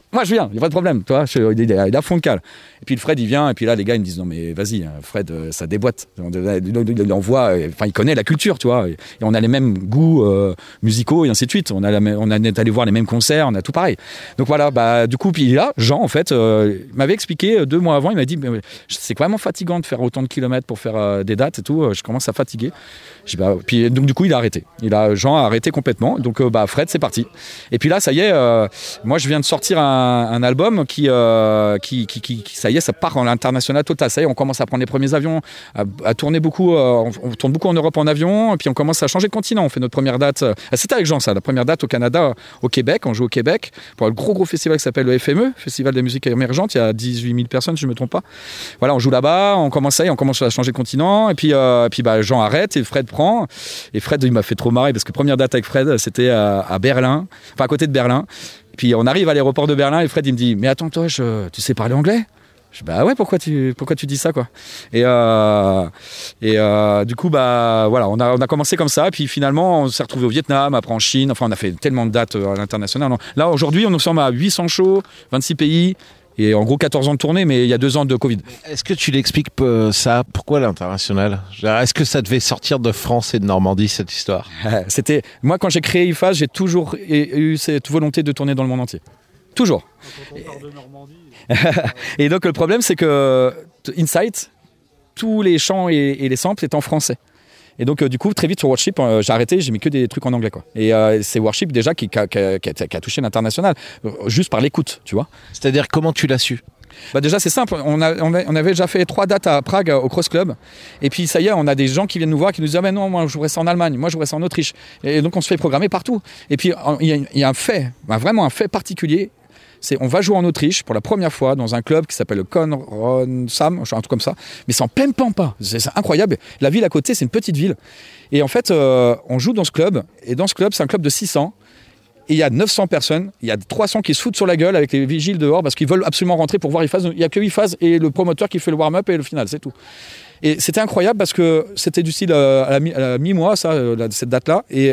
moi je viens, il n'y a pas de problème, tu vois, je, il, est, il est à fond de cale. Et puis le Fred il vient, et puis là les gars ils me disent non mais vas-y, Fred ça déboîte. Il envoie, enfin il connaît la culture, tu vois, et on a les mêmes goûts euh, musicaux et ainsi de suite. On a la, on est allé voir les mêmes concerts, on a tout pareil. Donc voilà, bah du coup puis là Jean en fait euh, m'avait expliqué deux mois avant, il m'a dit mais, c'est vraiment fatigant de faire autant de kilomètres pour faire euh, des dates et tout. Je commence à fatiguer. Je dis, bah, puis donc du coup il a arrêté. Il a Jean a arrêté complètement. Donc euh, bah Fred c'est parti. Et puis là ça y est, euh, moi je viens de sortir un un album qui, euh, qui, qui, qui, qui, ça y est, ça part en l'international total. Ça y est, on commence à prendre les premiers avions, à, à tourner beaucoup, euh, on, on tourne beaucoup en Europe en avion, et puis on commence à changer de continent. On fait notre première date, euh, c'était avec Jean ça, la première date au Canada, au Québec, on joue au Québec, pour un gros gros festival qui s'appelle le F M E, Festival de musique émergente, il y a dix-huit mille personnes si je ne me trompe pas. Voilà, on joue là-bas, on commence, ça y est, on commence à changer de continent, et puis, euh, et puis bah, Jean arrête, et Fred prend, et Fred il m'a fait trop marrer, parce que première date avec Fred, c'était à, à Berlin, enfin à côté de Berlin. Puis on arrive à l'aéroport de Berlin et Fred il me dit mais attends toi je, tu sais parler anglais? Je dis bah ouais pourquoi tu pourquoi tu dis ça quoi? Et euh, et euh, du coup bah voilà on a on a commencé comme ça puis finalement on s'est retrouvé au Vietnam, après en Chine, enfin on a fait tellement de dates à l'international. Là aujourd'hui on nous sommes à huit cents shows, vingt-six pays. Et en gros quatorze ans de tournée, mais il y a deux ans de Covid. Est-ce que tu l'expliques euh, ça? Pourquoi l'international? Est-ce que ça devait sortir de France et de Normandie, cette histoire? C'était moi quand j'ai créé I F A S, j'ai toujours eu cette volonté de tourner dans le monde entier. Toujours. Quand on part de Normandie. Et donc le problème c'est que Insight, tous les chants et, et les samples étaient en français. Et donc, euh, du coup, très vite sur Worship, euh, j'ai arrêté, j'ai mis que des trucs en anglais, quoi. Et euh, c'est Worship déjà qui, qui, a, qui, a, qui a touché l'international, euh, juste par l'écoute, tu vois. C'est-à-dire, comment tu l'as su? Bah déjà, c'est simple. On, a, on, a, on avait déjà fait trois dates à Prague, au Cross Club. Et puis, ça y est, on a des gens qui viennent nous voir, qui nous disent ah ben non, moi, je jouerais ça en Allemagne, moi, je jouerais ça en Autriche. Et donc, on se fait programmer partout. Et puis, il y a, il y a un fait, bah, vraiment un fait particulier. C'est, on va jouer en Autriche pour la première fois dans un club qui s'appelle le Konradsam, un truc comme ça, mais c'est en pleine pampa, c'est, c'est incroyable. La ville à côté, c'est une petite ville. Et en fait, euh, on joue dans ce club, et dans ce club, c'est un club de six cents, et il y a neuf cents personnes, il y a trois cents qui se foutent sur la gueule avec les vigiles dehors parce qu'ils veulent absolument rentrer pour voir I F A S. Il n'y a que I F A S et le promoteur qui fait le warm-up et le final, c'est tout. Et c'était incroyable parce que c'était du style à la, mi- à la mi-mois, ça, cette date-là, et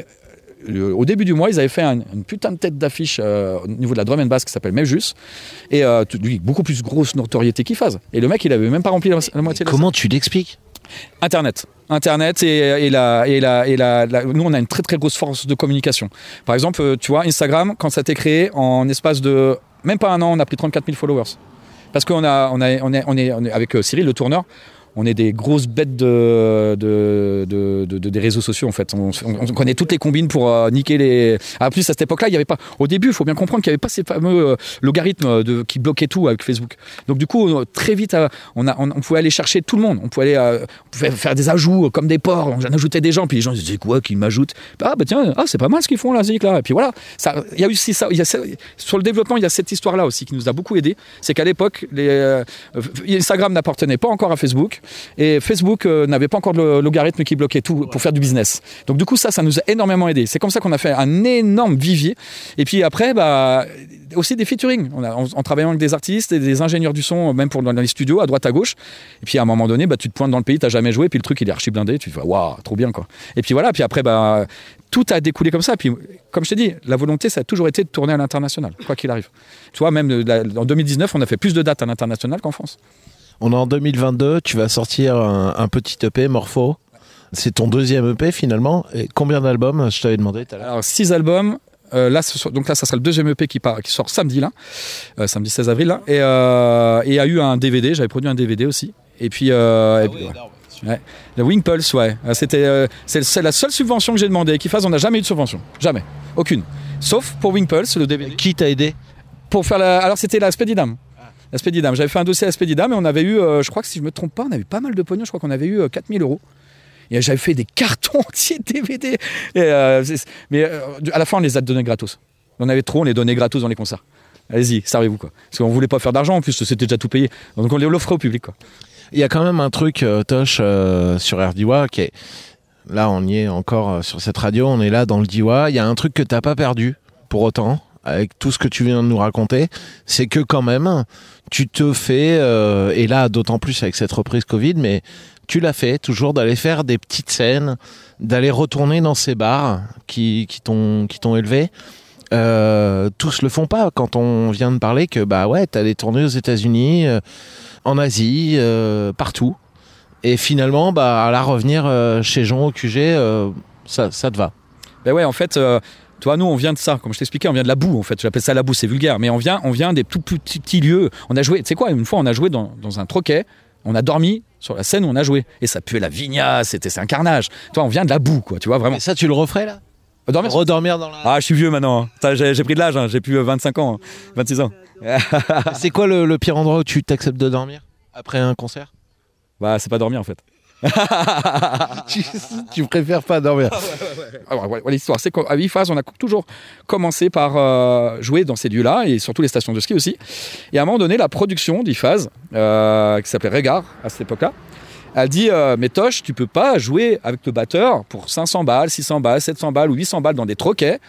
au début du mois, ils avaient fait un, une putain de tête d'affiche euh, au niveau de la drum and bass qui s'appelle Mevjus, et euh, lui, beaucoup plus grosse notoriété qu'il fasse. Et le mec, il avait même pas rempli la, la moitié de la Comment tu l'expliques? Internet. Internet et, et, la, et, la, et la, la, nous, on a une très très grosse force de communication. Par exemple, tu vois, Instagram, quand ça a été créé, en espace de même pas un an, on a pris trente-quatre mille followers. Parce qu'on a, on a, on est, on est, on est avec Cyril, le tourneur, on est des grosses bêtes de, de, de, de, de des réseaux sociaux en fait. On, on, on connaît toutes les combines pour euh, niquer les. En plus à cette époque-là, il y avait pas. Au début, il faut bien comprendre qu'il n'y avait pas ces fameux euh, logarithmes de, qui bloquaient tout avec Facebook. Donc du coup, très vite, euh, on, a, on, on pouvait aller chercher tout le monde. On pouvait aller, euh, on pouvait faire des ajouts comme des porcs. On ajoutait des gens, puis les gens disaient quoi qu'ils m'ajoutent. Ah bah tiens, ah c'est pas mal ce qu'ils font là, Zik là. Et puis voilà. Ça, il y a aussi ça. Il y a ça, sur le développement, il y a cette histoire-là aussi qui nous a beaucoup aidé. C'est qu'à l'époque, les, euh, Instagram n'appartenait pas encore à Facebook. Et Facebook euh, n'avait pas encore le logarithme qui bloquait tout pour faire du business. Donc du coup ça, ça nous a énormément aidé. C'est comme ça qu'on a fait un énorme vivier. Et puis après, bah aussi des featuring. On a, en, en travaillant avec des artistes et des ingénieurs du son, même pour dans les studios, à droite à gauche. Et puis à un moment donné, bah tu te pointes dans le pays, t'as jamais joué, puis le truc il est archi blindé. Tu te fais waouh, trop bien quoi. Et puis voilà. Puis après, bah tout a découlé comme ça. Puis comme je t'ai dit, la volonté, ça a toujours été de tourner à l'international, quoi qu'il arrive. Tu vois, même en deux mille dix-neuf, on a fait plus de dates à l'international qu'en France. On est en deux mille vingt-deux, tu vas sortir un, un petit E P, Morpho. C'est ton deuxième E P finalement. Et combien d'albums, je t'avais demandé tout à l'heure? Alors, six albums. Euh, là, ce, donc là, ça sera le deuxième E P qui, part, qui sort samedi, là, euh, samedi seize avril. Là, et euh, il y a eu un D V D, j'avais produit un D V D aussi. Et puis, euh, ah et puis oui, ouais. Ouais. Le Wing Pulse, ouais. C'était, euh, c'est, c'est la seule subvention que j'ai demandé. Qui fasse, on n'a jamais eu de subvention. Jamais. Aucune. Sauf pour Wing Pulse, le D V D. Qui t'a aidé? Pour faire la... Alors, c'était la Spedidam. La Spedidam. J'avais fait un dossier à la Spedidam et on avait eu, euh, je crois que si je me trompe pas, on avait pas mal de pognon. Je crois qu'on avait eu euh, quatre mille euros. Et j'avais fait des cartons entiers de D V D. Et, euh, mais euh, à la fin, on les a donnés gratos. On avait trop, on les donnait gratos dans les concerts. Allez-y, servez-vous quoi. Parce qu'on voulait pas faire d'argent en plus, c'était déjà tout payé. Donc on l'offrait au public quoi. Il y a quand même un truc, euh, Tosh, euh, sur R D W A qui est. Là, on y est encore euh, sur cette radio, on est là dans le D W A. Il y a un truc que t'as pas perdu pour autant. Avec tout ce que tu viens de nous raconter, c'est que quand même, tu te fais, euh, et là d'autant plus avec cette reprise Covid, mais tu l'as fait toujours d'aller faire des petites scènes, d'aller retourner dans ces bars qui, qui, t'ont, qui t'ont élevé. Euh, tous le font pas. Quand on vient de parler que bah ouais, t'as des tournées aux États-Unis, euh, en Asie, euh, partout. Et finalement, bah à la revenir euh, chez Jean au Q G, euh, ça, ça te va. Ben ouais, en fait, euh, toi, nous, on vient de ça. Comme je t'expliquais, on vient de la boue. En fait, j'appelle ça la boue, c'est vulgaire. Mais on vient, on vient des tout petits, petits lieux. On a joué. Tu sais quoi ? Une fois, on a joué dans, dans un troquet. On a dormi sur la scène où on a joué. Et ça puait la vignasse. C'était, c'est un carnage. Toi, on vient de la boue, quoi. Tu vois vraiment. Et ça, tu le referais là ? Dormir Redormir dans la. Ah, je suis vieux maintenant. Hein. J'ai, j'ai pris de l'âge. Hein. J'ai plus vingt-cinq ans, hein. vingt-six ans. C'est quoi le, le pire endroit où tu t'acceptes de dormir après un concert ? Bah, c'est pas dormir en fait. tu, tu préfères pas dormir. Ah, ouais, ouais, ouais. Alors, ouais, l'histoire, c'est qu'à IFAS, on a toujours commencé par euh, jouer dans ces lieux-là et surtout les stations de ski aussi. Et à un moment donné, la production d'IFAS, euh, qui s'appelait Régard à cette époque-là, elle dit euh, mais Tosh, tu peux pas jouer avec le batteur pour cinq cents balles, six cents balles, sept cents balles ou huit cents balles dans des troquets,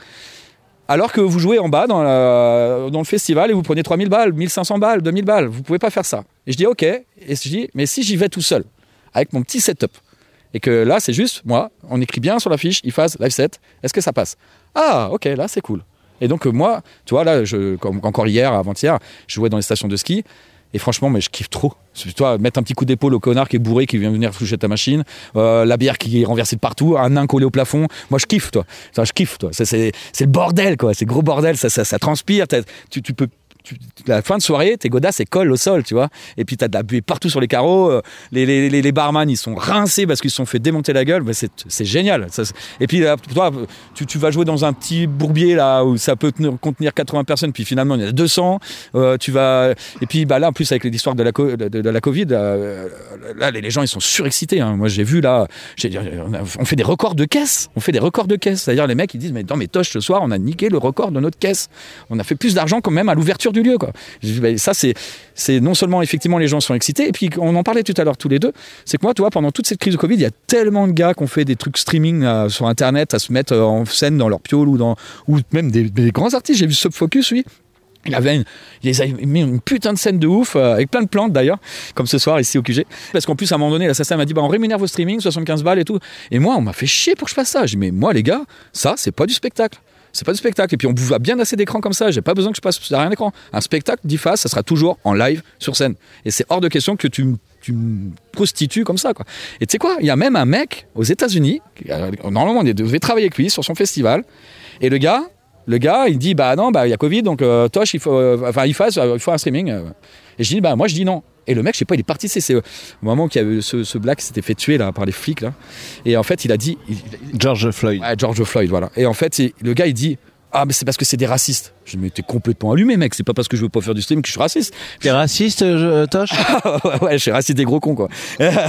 alors que vous jouez en bas dans, la, dans le festival et vous prenez trois mille balles, mille cinq cents balles, deux mille balles. Vous pouvez pas faire ça. Et je dis ok. Et je dis mais si j'y vais tout seul, avec mon petit setup, et que là c'est juste moi, on écrit bien sur la fiche IFAS live set, est-ce que ça passe ? Ah ok, là c'est cool. Et donc moi, tu vois là, je, comme encore hier, avant-hier, je jouais dans les stations de ski. Et franchement, mais je kiffe trop. Toi, mettre un petit coup d'épaule au connard qui est bourré, qui vient venir toucher ta machine, euh, la bière qui est renversée de partout, un nain collé au plafond. Moi, je kiffe, toi. Ça, je kiffe, toi. C'est, c'est, c'est le bordel, quoi. C'est gros bordel. Ça, ça, ça transpire. Tu, tu peux. Tu, la fin de soirée, tes godasses, elles collent au sol, tu vois. Et puis, t'as de la buée partout sur les carreaux. Les, les, les, les barman, ils sont rincés parce qu'ils se sont fait démonter la gueule. Mais c'est, c'est génial. Ça, c'est... Et puis, là, toi, tu, tu vas jouer dans un petit bourbier, là, où ça peut tenir, contenir quatre-vingts personnes. Puis finalement, il y en a deux cents. Euh, tu vas... Et puis, bah, là, en plus, avec l'histoire de la, co- de, de la Covid, euh, là, les gens, ils sont surexcités. Hein. Moi, j'ai vu, là, j'ai, on fait des records de caisse. On fait des records de caisse. C'est-à-dire, les mecs, ils disent, mais non, mais Tosh, ce soir, on a niqué le record de notre caisse. On a fait plus d'argent quand même à l'ouverture du lieu, quoi. Ça, c'est, c'est non seulement effectivement les gens sont excités, et puis on en parlait tout à l'heure tous les deux, c'est que moi, tu vois, pendant toute cette crise de Covid, il y a tellement de gars qui ont fait des trucs streaming euh, sur Internet, à se mettre euh, en scène dans leur piole, ou, dans, ou même des, des grands artistes. J'ai vu Subfocus, lui. Il avait une, il les a mis une putain de scène de ouf, euh, avec plein de plantes d'ailleurs, comme ce soir ici au Q G. Parce qu'en plus, à un moment donné, l'assassin m'a dit bah, on rémunère vos streamings, soixante-quinze balles et tout. Et moi, on m'a fait chier pour que je fasse ça. J'ai dit mais moi, les gars, ça, c'est pas du spectacle. C'est pas du spectacle. Et puis on voit bien assez d'écrans comme ça. J'ai pas besoin que je passe derrière un écran. Un spectacle d'IFAS, ça sera toujours en live sur scène. Et c'est hors de question que tu, tu me prostitues comme ça, quoi. Et tu sais quoi ? Il y a même un mec aux États-Unis, normalement on devait travailler avec lui sur son festival. Et le gars, le gars, il dit bah non, bah il y a Covid, donc euh, Tosh, il faut, euh, enfin IFAS, euh, il faut un streaming. Euh. Et je dis bah moi je dis non. Et le mec, je sais pas, il est parti, c'est, c'est au moment qu'il y a eu ce, ce black qui s'était fait tuer là, par les flics. Là. Et en fait, il a dit... Il, George Floyd. Ouais, George Floyd, voilà. Et en fait, il, le gars, il dit... Ah, mais c'est parce que c'est des racistes. Je dis, mais t'es complètement allumé, mec. C'est pas parce que je veux pas faire du stream que je suis raciste. T'es raciste, je, Tosh ? ouais, ouais, je suis raciste des gros cons, quoi.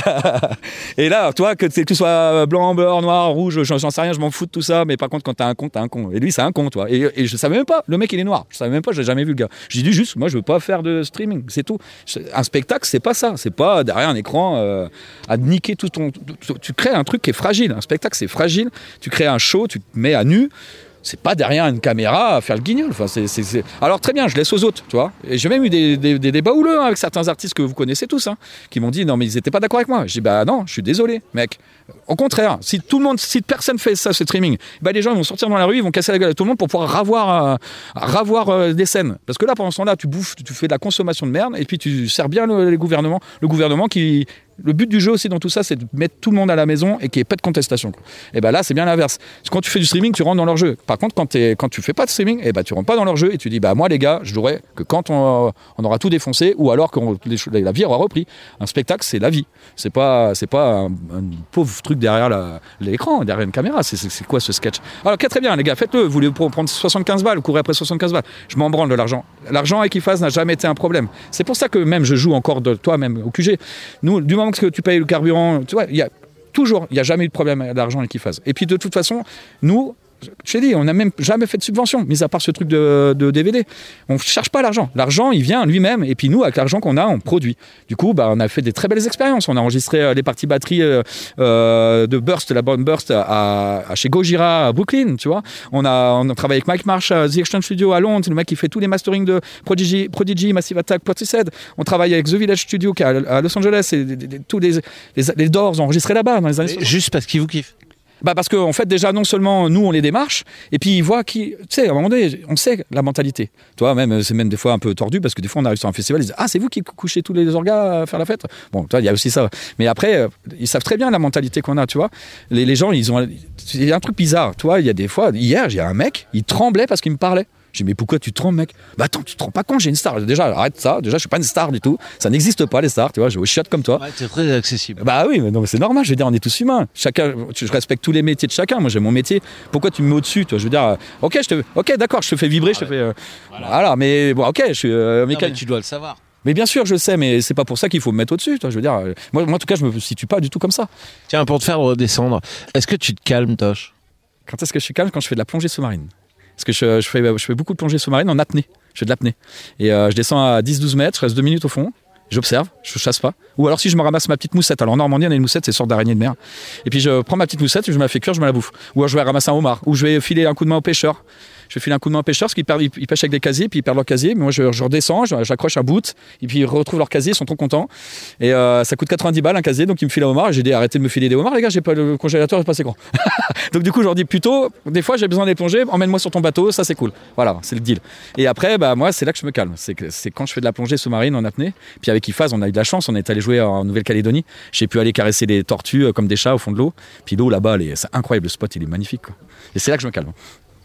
Et là, toi, que, que tu sois blanc, beurre, noir, rouge, j'en, j'en sais rien, je m'en fous de tout ça. Mais par contre, quand t'as un con, t'as un con. Et lui, c'est un con, toi. Et, et je savais même pas. Le mec, il est noir. Je savais même pas, j'ai jamais vu le gars. J'ai dit juste, moi, je veux pas faire de streaming. C'est tout. Un spectacle, c'est pas ça. C'est pas derrière un écran euh, à niquer tout ton. Tu, tu crées un truc qui est fragile. Un spectacle, c'est fragile. Tu crées un show, tu te mets à nu. C'est pas derrière une caméra à faire le guignol. Enfin, c'est, c'est, c'est... Alors très bien, je laisse aux autres, tu vois. Et j'ai même eu des, des, des débats houleux hein, avec certains artistes que vous connaissez tous, hein, qui m'ont dit non mais ils étaient pas d'accord avec moi. J'ai dit bah non, je suis désolé, mec. Au contraire, si tout le monde, si personne fait ça, ce streaming, bah les gens ils vont sortir dans la rue, ils vont casser la gueule à tout le monde pour pouvoir ravoir, euh, ravoir euh, des scènes. Parce que là, pendant ce temps-là, tu bouffes, tu fais de la consommation de merde, et puis tu sers bien le, les gouvernements, le gouvernement qui. Le but du jeu aussi dans tout ça, c'est de mettre tout le monde à la maison et qu'il n'y ait pas de contestation. Et ben là, c'est bien l'inverse. Parce que quand tu fais du streaming, tu rentres dans leur jeu. Par contre, quand, t'es, quand tu fais pas de streaming, et ben tu rentres pas dans leur jeu et tu dis bah moi les gars, je jouerai que quand on, on aura tout défoncé ou alors que la vie aura repris. Un spectacle, c'est la vie. C'est pas, c'est pas un, un pauvre truc derrière la, l'écran, derrière une caméra. C'est, c'est, c'est quoi ce sketch ? Alors ok, très bien les gars, faites-le. Vous voulez prendre soixante-quinze balles, courir après soixante-quinze balles. Je m'en branle de l'argent. L'argent avec IFAS n'a jamais été un problème. C'est pour ça que même je joue encore de toi même au Q G. Nous, du moment que tu payes le carburant, tu vois, il y a toujours, il n'y a jamais eu de problème d'argent avec IFAS. Et puis de toute façon, nous, je t'ai dit, on n'a même jamais fait de subvention, mis à part ce truc de, de D V D. On ne cherche pas l'argent. L'argent, il vient lui-même. Et puis nous, avec l'argent qu'on a, on produit. Du coup, bah, on a fait des très belles expériences. On a enregistré les parties batterie euh, euh, de Burst, la bande Burst, à, à chez Gojira à Brooklyn. Tu vois, on a, on a travaillé avec Mike Marsh à The Exchange Studio à Londres. C'est le mec qui fait tous les masterings de Prodigy, Prodigy Massive Attack, Portishead. On travaille avec The Village Studio qui est à, à Los Angeles. Et, et, et, tous les, les, les Doors ont enregistré là-bas dans les années soixante. Juste parce qu'ils vous kiffent. Bah parce qu'en en fait déjà non seulement nous on les démarche et puis ils voient qui, tu sais à un moment donné on sait la mentalité. Toi même c'est même des fois un peu tordu parce que des fois on arrive sur un festival ils disent ah c'est vous qui couchez tous les orgas à faire la fête. Bon toi il y a aussi ça. Mais après ils savent très bien la mentalité qu'on a tu vois. Les, les gens ils ont il y a un truc bizarre. Toi il y a des fois hier j'ai un mec il tremblait parce qu'il me parlait. J'ai dit mais pourquoi tu trembles mec? Bah attends tu te rends pas compte j'ai une star déjà arrête ça déjà je suis pas une star du tout ça n'existe pas les stars tu vois je chiotte comme toi. Ouais, t'es très accessible. Bah oui mais non mais c'est normal je veux dire on est tous humains chacun je respecte tous les métiers de chacun moi j'ai mon métier pourquoi tu me mets au-dessus toi je veux dire euh, ok je te ok d'accord je te fais vibrer je te fais euh, voilà. voilà mais bon ok je suis euh, non, mais tu dois le savoir. Mais bien sûr je le sais mais c'est pas pour ça qu'il faut me mettre au-dessus toi je veux dire euh, moi, moi en tout cas je me situe pas du tout comme ça. Tiens pour te faire redescendre est-ce que tu te calmes Tosh? Quand est-ce que je suis calme? Quand je fais de la plongée sous-marine. Parce que je, je, fais, je fais beaucoup de plongée sous-marine en apnée. Je fais de l'apnée. Et euh, je descends à dix douze mètres, je reste deux minutes au fond, j'observe, je chasse pas. Ou alors si je me ramasse ma petite moussette. Alors en Normandie, on a une moussette, c'est une sorte d'araignée de mer. Et puis je prends ma petite moussette, je me la fais cuire, je me la bouffe. Ou alors je vais ramasser un homard. Ou je vais filer un coup de main au pêcheur. Je vais filer un coup de main au pêcheur parce qu'ils perdent, ils pêchent avec des casiers, puis ils perdent leur casier. Mais moi, je, je redescends, j'accroche un bout, et puis ils retrouvent leur casier, ils sont trop contents. Et euh, ça coûte quatre-vingt-dix balles un casier, donc ils me filent un homard. Et j'ai dit arrêtez de me filer des homards, les gars, j'ai pas le congélateur, c'est pas assez grand. Donc du coup, je leur dis plutôt, des fois, j'ai besoin des plongées, emmène-moi sur ton bateau, ça c'est cool. Voilà, c'est le deal. Et après, bah moi, c'est là que je me calme. C'est, que, c'est quand je fais de la plongée sous-marine en apnée. Puis avec I F A Z, on a eu de la chance, on est allé jouer en Nouvelle-Calédonie. J'ai pu aller caresser les tortues comme des chats au fond de l'eau. Puis l'eau là-bas, elle est, c'est incroyable, le spot, il est magnifique. Quoi. Et c'est là que je me calme.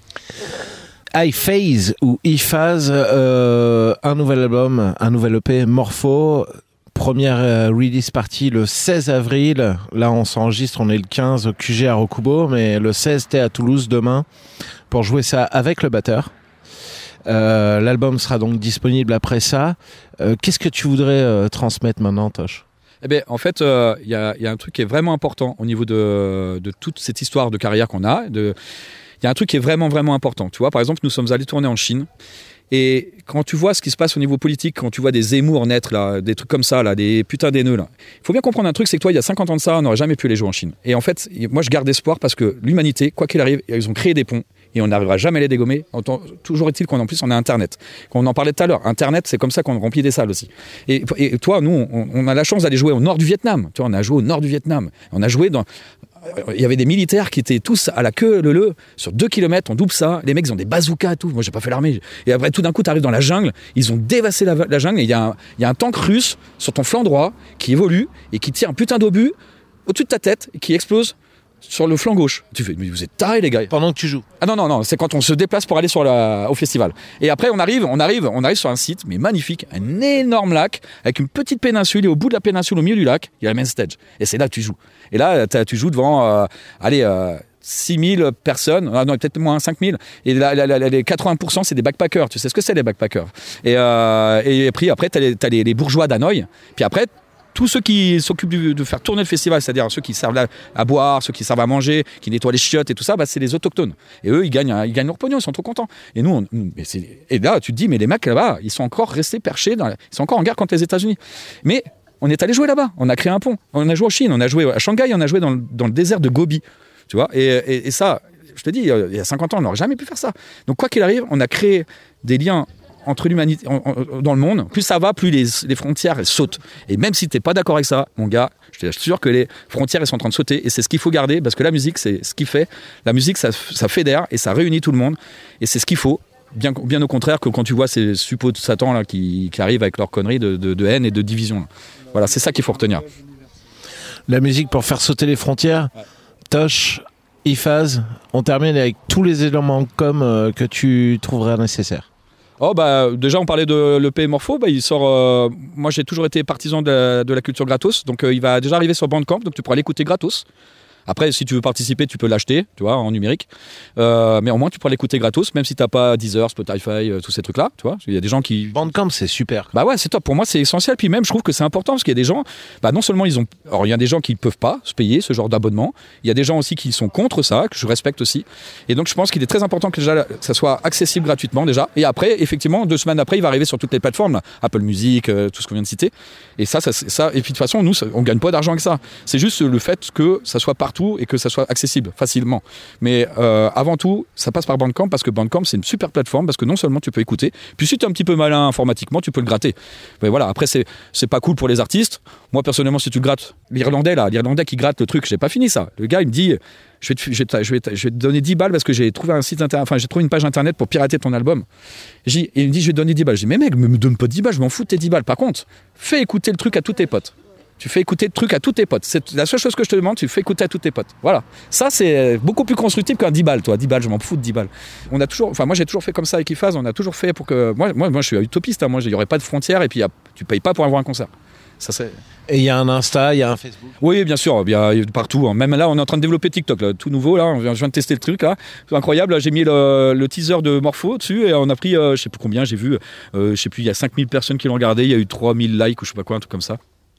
iPhase ou iPhase, euh, un nouvel album, un nouvel E P, Morpho, première euh, release party le seize avril. Là, on s'enregistre, on est le quinze au Q G à Rokubo, mais le seize, t'es à Toulouse demain pour jouer ça avec le batteur. Euh, l'album sera donc disponible après ça. Euh, qu'est-ce que tu voudrais euh, transmettre maintenant, Tosh? Eh bien, en fait, il euh, y, a, y a un truc qui est vraiment important au niveau de, de toute cette histoire de carrière qu'on a. De... Il y a un truc qui est vraiment, vraiment important. Tu vois, par exemple, nous sommes allés tourner en Chine. Et quand tu vois ce qui se passe au niveau politique, quand tu vois des Zemmour naître, là, des trucs comme ça, là, des putains d'haineux, là, il faut bien comprendre un truc, c'est que toi, il y a cinquante ans de ça, on n'aurait jamais pu les jouer en Chine. Et en fait, moi, je garde espoir parce que l'humanité, quoi qu'il arrive, ils ont créé des ponts. Et on n'arrivera jamais à les dégommer. Toujours est-il qu'on en plus on a Internet. Qu'on en parlait tout à l'heure. Internet, c'est comme ça qu'on remplit des salles aussi. Et, et toi, nous, on, on a la chance d'aller jouer au nord du Vietnam. Tu vois, on a joué au nord du Vietnam. On a joué dans. Il y avait des militaires qui étaient tous à la queue le le sur deux kilomètres. On double ça. Les mecs ils ont des bazookas et tout. Moi, j'ai pas fait l'armée. Et après, tout d'un coup, tu arrives dans la jungle. Ils ont dévasté la, la jungle. Et il y a un, il y a un tank russe sur ton flanc droit qui évolue et qui tire un putain d'obus au-dessus de ta tête et qui explose sur le flanc gauche. Tu fais, mais vous êtes tarés les gars. Pendant que tu joues. Ah non non non, c'est quand on se déplace pour aller sur la, au festival. Et après on arrive, on arrive, on arrive sur un site mais magnifique, un énorme lac avec une petite péninsule et au bout de la péninsule, au milieu du lac, il y a la main stage. Et c'est là que tu joues. Et là tu joues devant, euh, allez. Euh, six mille personnes, ah non, peut-être moins, cinq mille. Et la, la, la, les quatre-vingts pour cent, c'est des backpackers. Tu sais ce que c'est, les backpackers. Et, euh, et puis après, tu as les, t'as les, les bourgeois d'Hanoï. Puis après, tous ceux qui s'occupent de faire tourner le festival, c'est-à-dire ceux qui servent à, à boire, ceux qui servent à manger, qui nettoient les chiottes et tout ça, bah, c'est les autochtones. Et eux, ils gagnent, ils gagnent leur pognon, ils sont trop contents. Et nous, on, mais c'est, et là, tu te dis, mais les mecs là-bas, ils sont encore restés perchés, dans, ils sont encore en guerre contre les États-Unis. Mais on est allé jouer là-bas, on a créé un pont. On a joué en Chine, on a joué à Shanghai, on a joué dans le, dans le désert de Gobi. Tu vois, et, et, et ça, je te dis, il y a cinquante ans, on n'aurait jamais pu faire ça. Donc, quoi qu'il arrive, on a créé des liens entre l'humanité, en, en, dans le monde. Plus ça va, plus les, les frontières elles sautent. Et même si tu n'es pas d'accord avec ça, mon gars, je t'assure que les frontières elles sont en train de sauter. Et c'est ce qu'il faut garder, parce que la musique, c'est ce qui fait. La musique, ça, ça fédère et ça réunit tout le monde. Et c'est ce qu'il faut. Bien, bien au contraire que quand tu vois ces suppôts de Satan là, qui, qui arrivent avec leurs conneries de, de, de haine et de division. Là. Voilà, c'est ça qu'il faut retenir. La musique pour faire sauter les frontières. Ouais. Tosh, iPhase, on termine avec tous les éléments com euh, que tu trouverais nécessaires. Oh bah déjà on parlait de l'E P Morpho, bah, il sort. Euh, moi j'ai toujours été partisan de la, de la culture gratos, donc euh, il va déjà arriver sur Bandcamp, donc tu pourras l'écouter gratos. Après, si tu veux participer, tu peux l'acheter, tu vois, en numérique. Euh, mais au moins, tu pourras l'écouter gratos, même si t'as pas Deezer, Spotify, euh, tous ces trucs-là, tu vois. Il y a des gens qui... Bandcamp, c'est super. Bah ouais, c'est top. Pour moi, c'est essentiel. Puis même, je trouve que c'est important parce qu'il y a des gens, bah non seulement ils ont... Alors, il y a des gens qui peuvent pas se payer ce genre d'abonnement. Il y a des gens aussi qui sont contre ça, que je respecte aussi. Et donc, je pense qu'il est très important que déjà, ça soit accessible gratuitement, déjà. Et après, effectivement, deux semaines après, il va arriver sur toutes les plateformes, là. Apple Music, euh, tout ce qu'on vient de citer. Et ça, ça, ça... Et puis, de toute façon, nous, ça, on gagne pas d'argent avec ça. C'est juste le fait que ça soit partout partout et que ça soit accessible facilement. Mais euh, avant tout, ça passe par Bandcamp parce que Bandcamp c'est une super plateforme parce que non seulement tu peux écouter, puis si tu es un petit peu malin informatiquement, tu peux le gratter. Mais voilà, après c'est c'est pas cool pour les artistes. Moi personnellement, si tu le grattes, l'Irlandais là, l'Irlandais qui gratte le truc, j'ai pas fini ça. Le gars il me dit je vais te, je vais te, je vais te, je vais te donner dix balles parce que j'ai trouvé un site internet, enfin j'ai trouvé une page internet pour pirater ton album. J'ai, il me dit je vais te donner dix balles. Je dis mais mec, me, me donne pas dix balles, je m'en fous de tes dix balles. Par contre, fais écouter le truc à tous tes potes. Tu fais écouter le truc à tous tes potes. C'est la seule chose que je te demande, tu fais écouter à tous tes potes. Voilà. Ça, c'est beaucoup plus constructif qu'un dix balles, toi. dix balles, je m'en fous de dix balles. On a toujours, enfin, moi, j'ai toujours fait comme ça avec IFAS. On a toujours fait pour que. Moi, moi, moi je suis utopiste. Hein. Moi, il n'y aurait pas de frontières et puis y a, tu payes pas pour avoir un concert. Ça, c'est... Et il y a un Insta, il y a un Facebook. Oui, bien sûr, il y a partout. Hein. Même là, on est en train de développer TikTok, là, tout nouveau. Là, on vient, je viens de tester le truc. Là, c'est incroyable. Là, j'ai mis le, le teaser de Morpho dessus et on a pris, euh, je sais plus combien, j'ai vu, euh, je sais plus, il y a cinq mille personnes qui l'ont regardé. Il y a eu trois mille likes ou je sais pas quoi, un truc comme ça.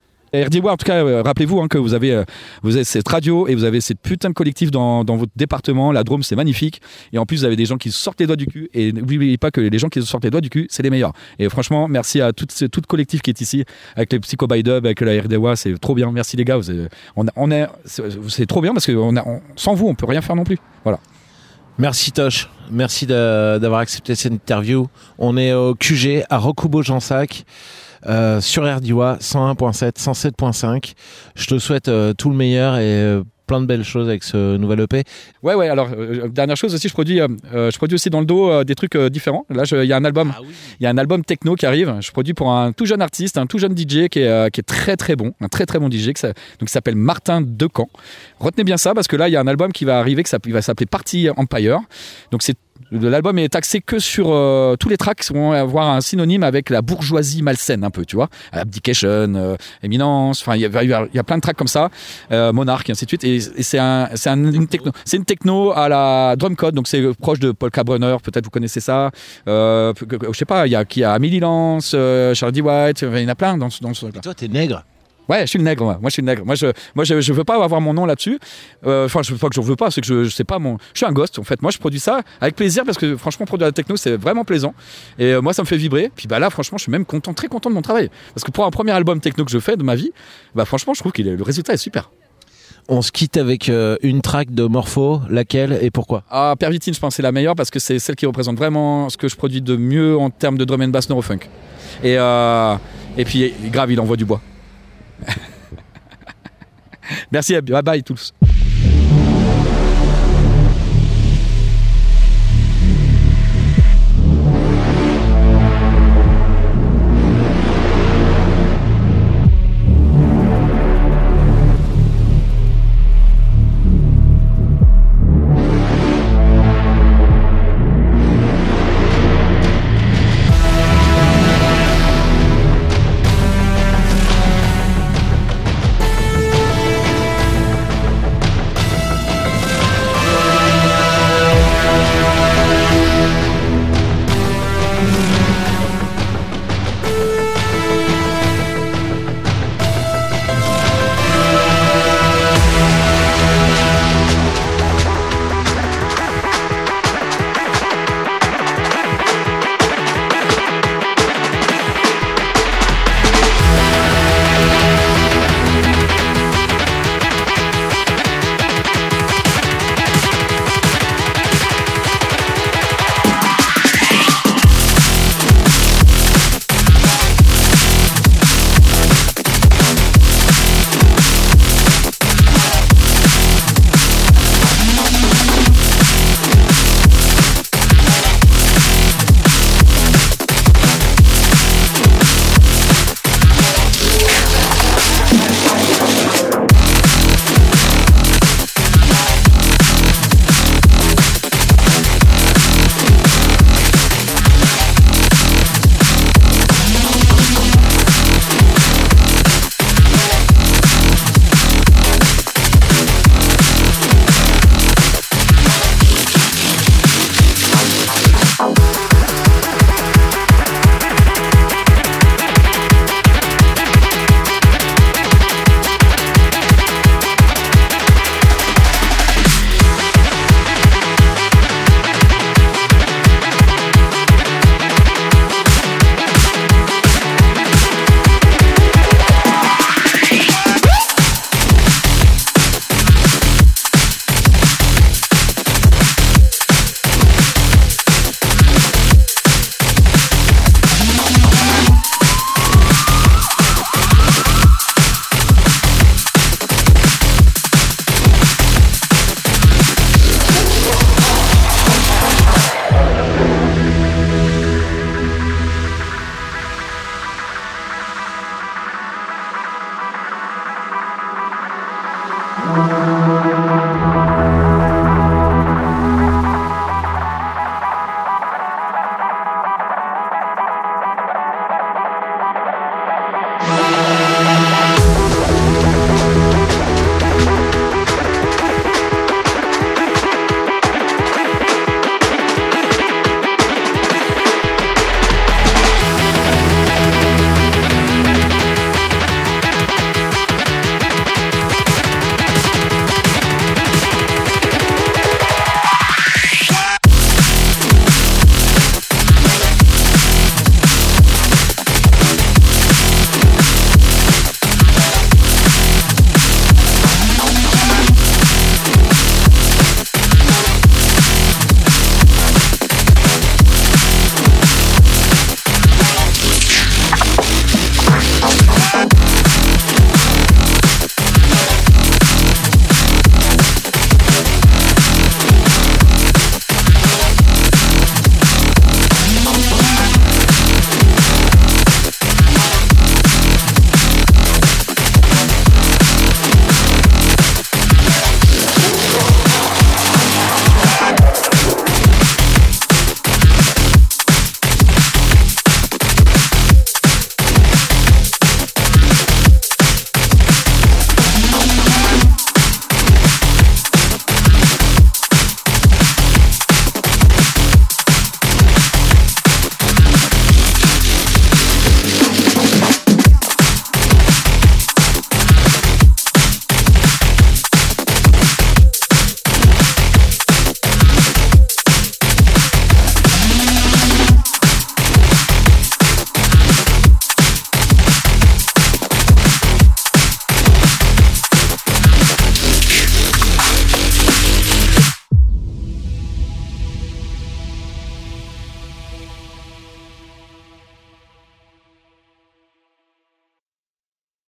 R D W, en tout cas, euh, rappelez-vous hein, que vous avez, euh, vous avez cette radio et vous avez cette putain de collectif dans, dans votre département. La Drôme, c'est magnifique. Et en plus, vous avez des gens qui sortent les doigts du cul. Et n'oubliez pas que les gens qui sortent les doigts du cul, c'est les meilleurs. Et franchement, merci à tout ce tout collectif qui est ici, avec les Psycho by Dub, avec la R D W. C'est trop bien. Merci les gars. Vous avez, on, a, on est, c'est, c'est trop bien parce que on a, on, sans vous, on peut rien faire non plus. Voilà. Merci Tosh, merci de, d'avoir accepté cette interview. On est au Q G à Rocubo-Jansac. Euh, sur R D W cent un point sept, cent sept point cinq. Je te souhaite euh, tout le meilleur et euh, plein de belles choses avec ce nouvel E P. Ouais, ouais. Alors, euh, dernière chose aussi, je produis, euh, je produis aussi dans le dos euh, des trucs euh, différents. Là, il y a un album. Ah oui. Il y a un album techno qui arrive. Je produis pour un tout jeune artiste, un tout jeune D J qui est, euh, qui est très très bon, un très très bon D J. Qui, ça, donc, qui s'appelle Martin Decamp. Retenez bien ça parce que là, il y a un album qui va arriver qui va s'appeler Party Empire. Donc, c'est l'album est axé que sur euh, tous les tracks vont avoir un synonyme avec la bourgeoisie malsaine un peu, tu vois, Abdication, euh, Éminence, enfin il y, y, y a plein de tracks comme ça, euh, Monarch et ainsi de suite. Et, et c'est un, c'est un, une techno, c'est une techno à la drum code, donc c'est proche de Polka Brunner, peut-être vous connaissez ça. Euh, je sais pas, il y a qui a Amélie Lance, euh, Charlie White, il y en a plein dans ce dans ce. Et toi t'es nègre. Ouais, je suis le nègre. Moi, moi je suis le nègre. Moi, je, moi, je, je veux pas avoir mon nom là-dessus. Enfin, euh, je veux pas que je veux pas, c'est que je, je sais pas mon. Je suis un ghost en fait. Moi, je produis ça avec plaisir parce que franchement, produire la techno, c'est vraiment plaisant. Et euh, moi, ça me fait vibrer. Puis bah là, franchement, je suis même content, très content de mon travail. Parce que pour un premier album techno que je fais de ma vie, bah franchement, je trouve que le résultat est super. On se quitte avec euh, une track de Morpho, laquelle et pourquoi? Ah, Pervitine, je pense que c'est la meilleure parce que c'est celle qui représente vraiment ce que je produis de mieux en termes de drum and bass neurofunk. Et euh, et puis grave, il envoie du bois. Merci, bye bye tous.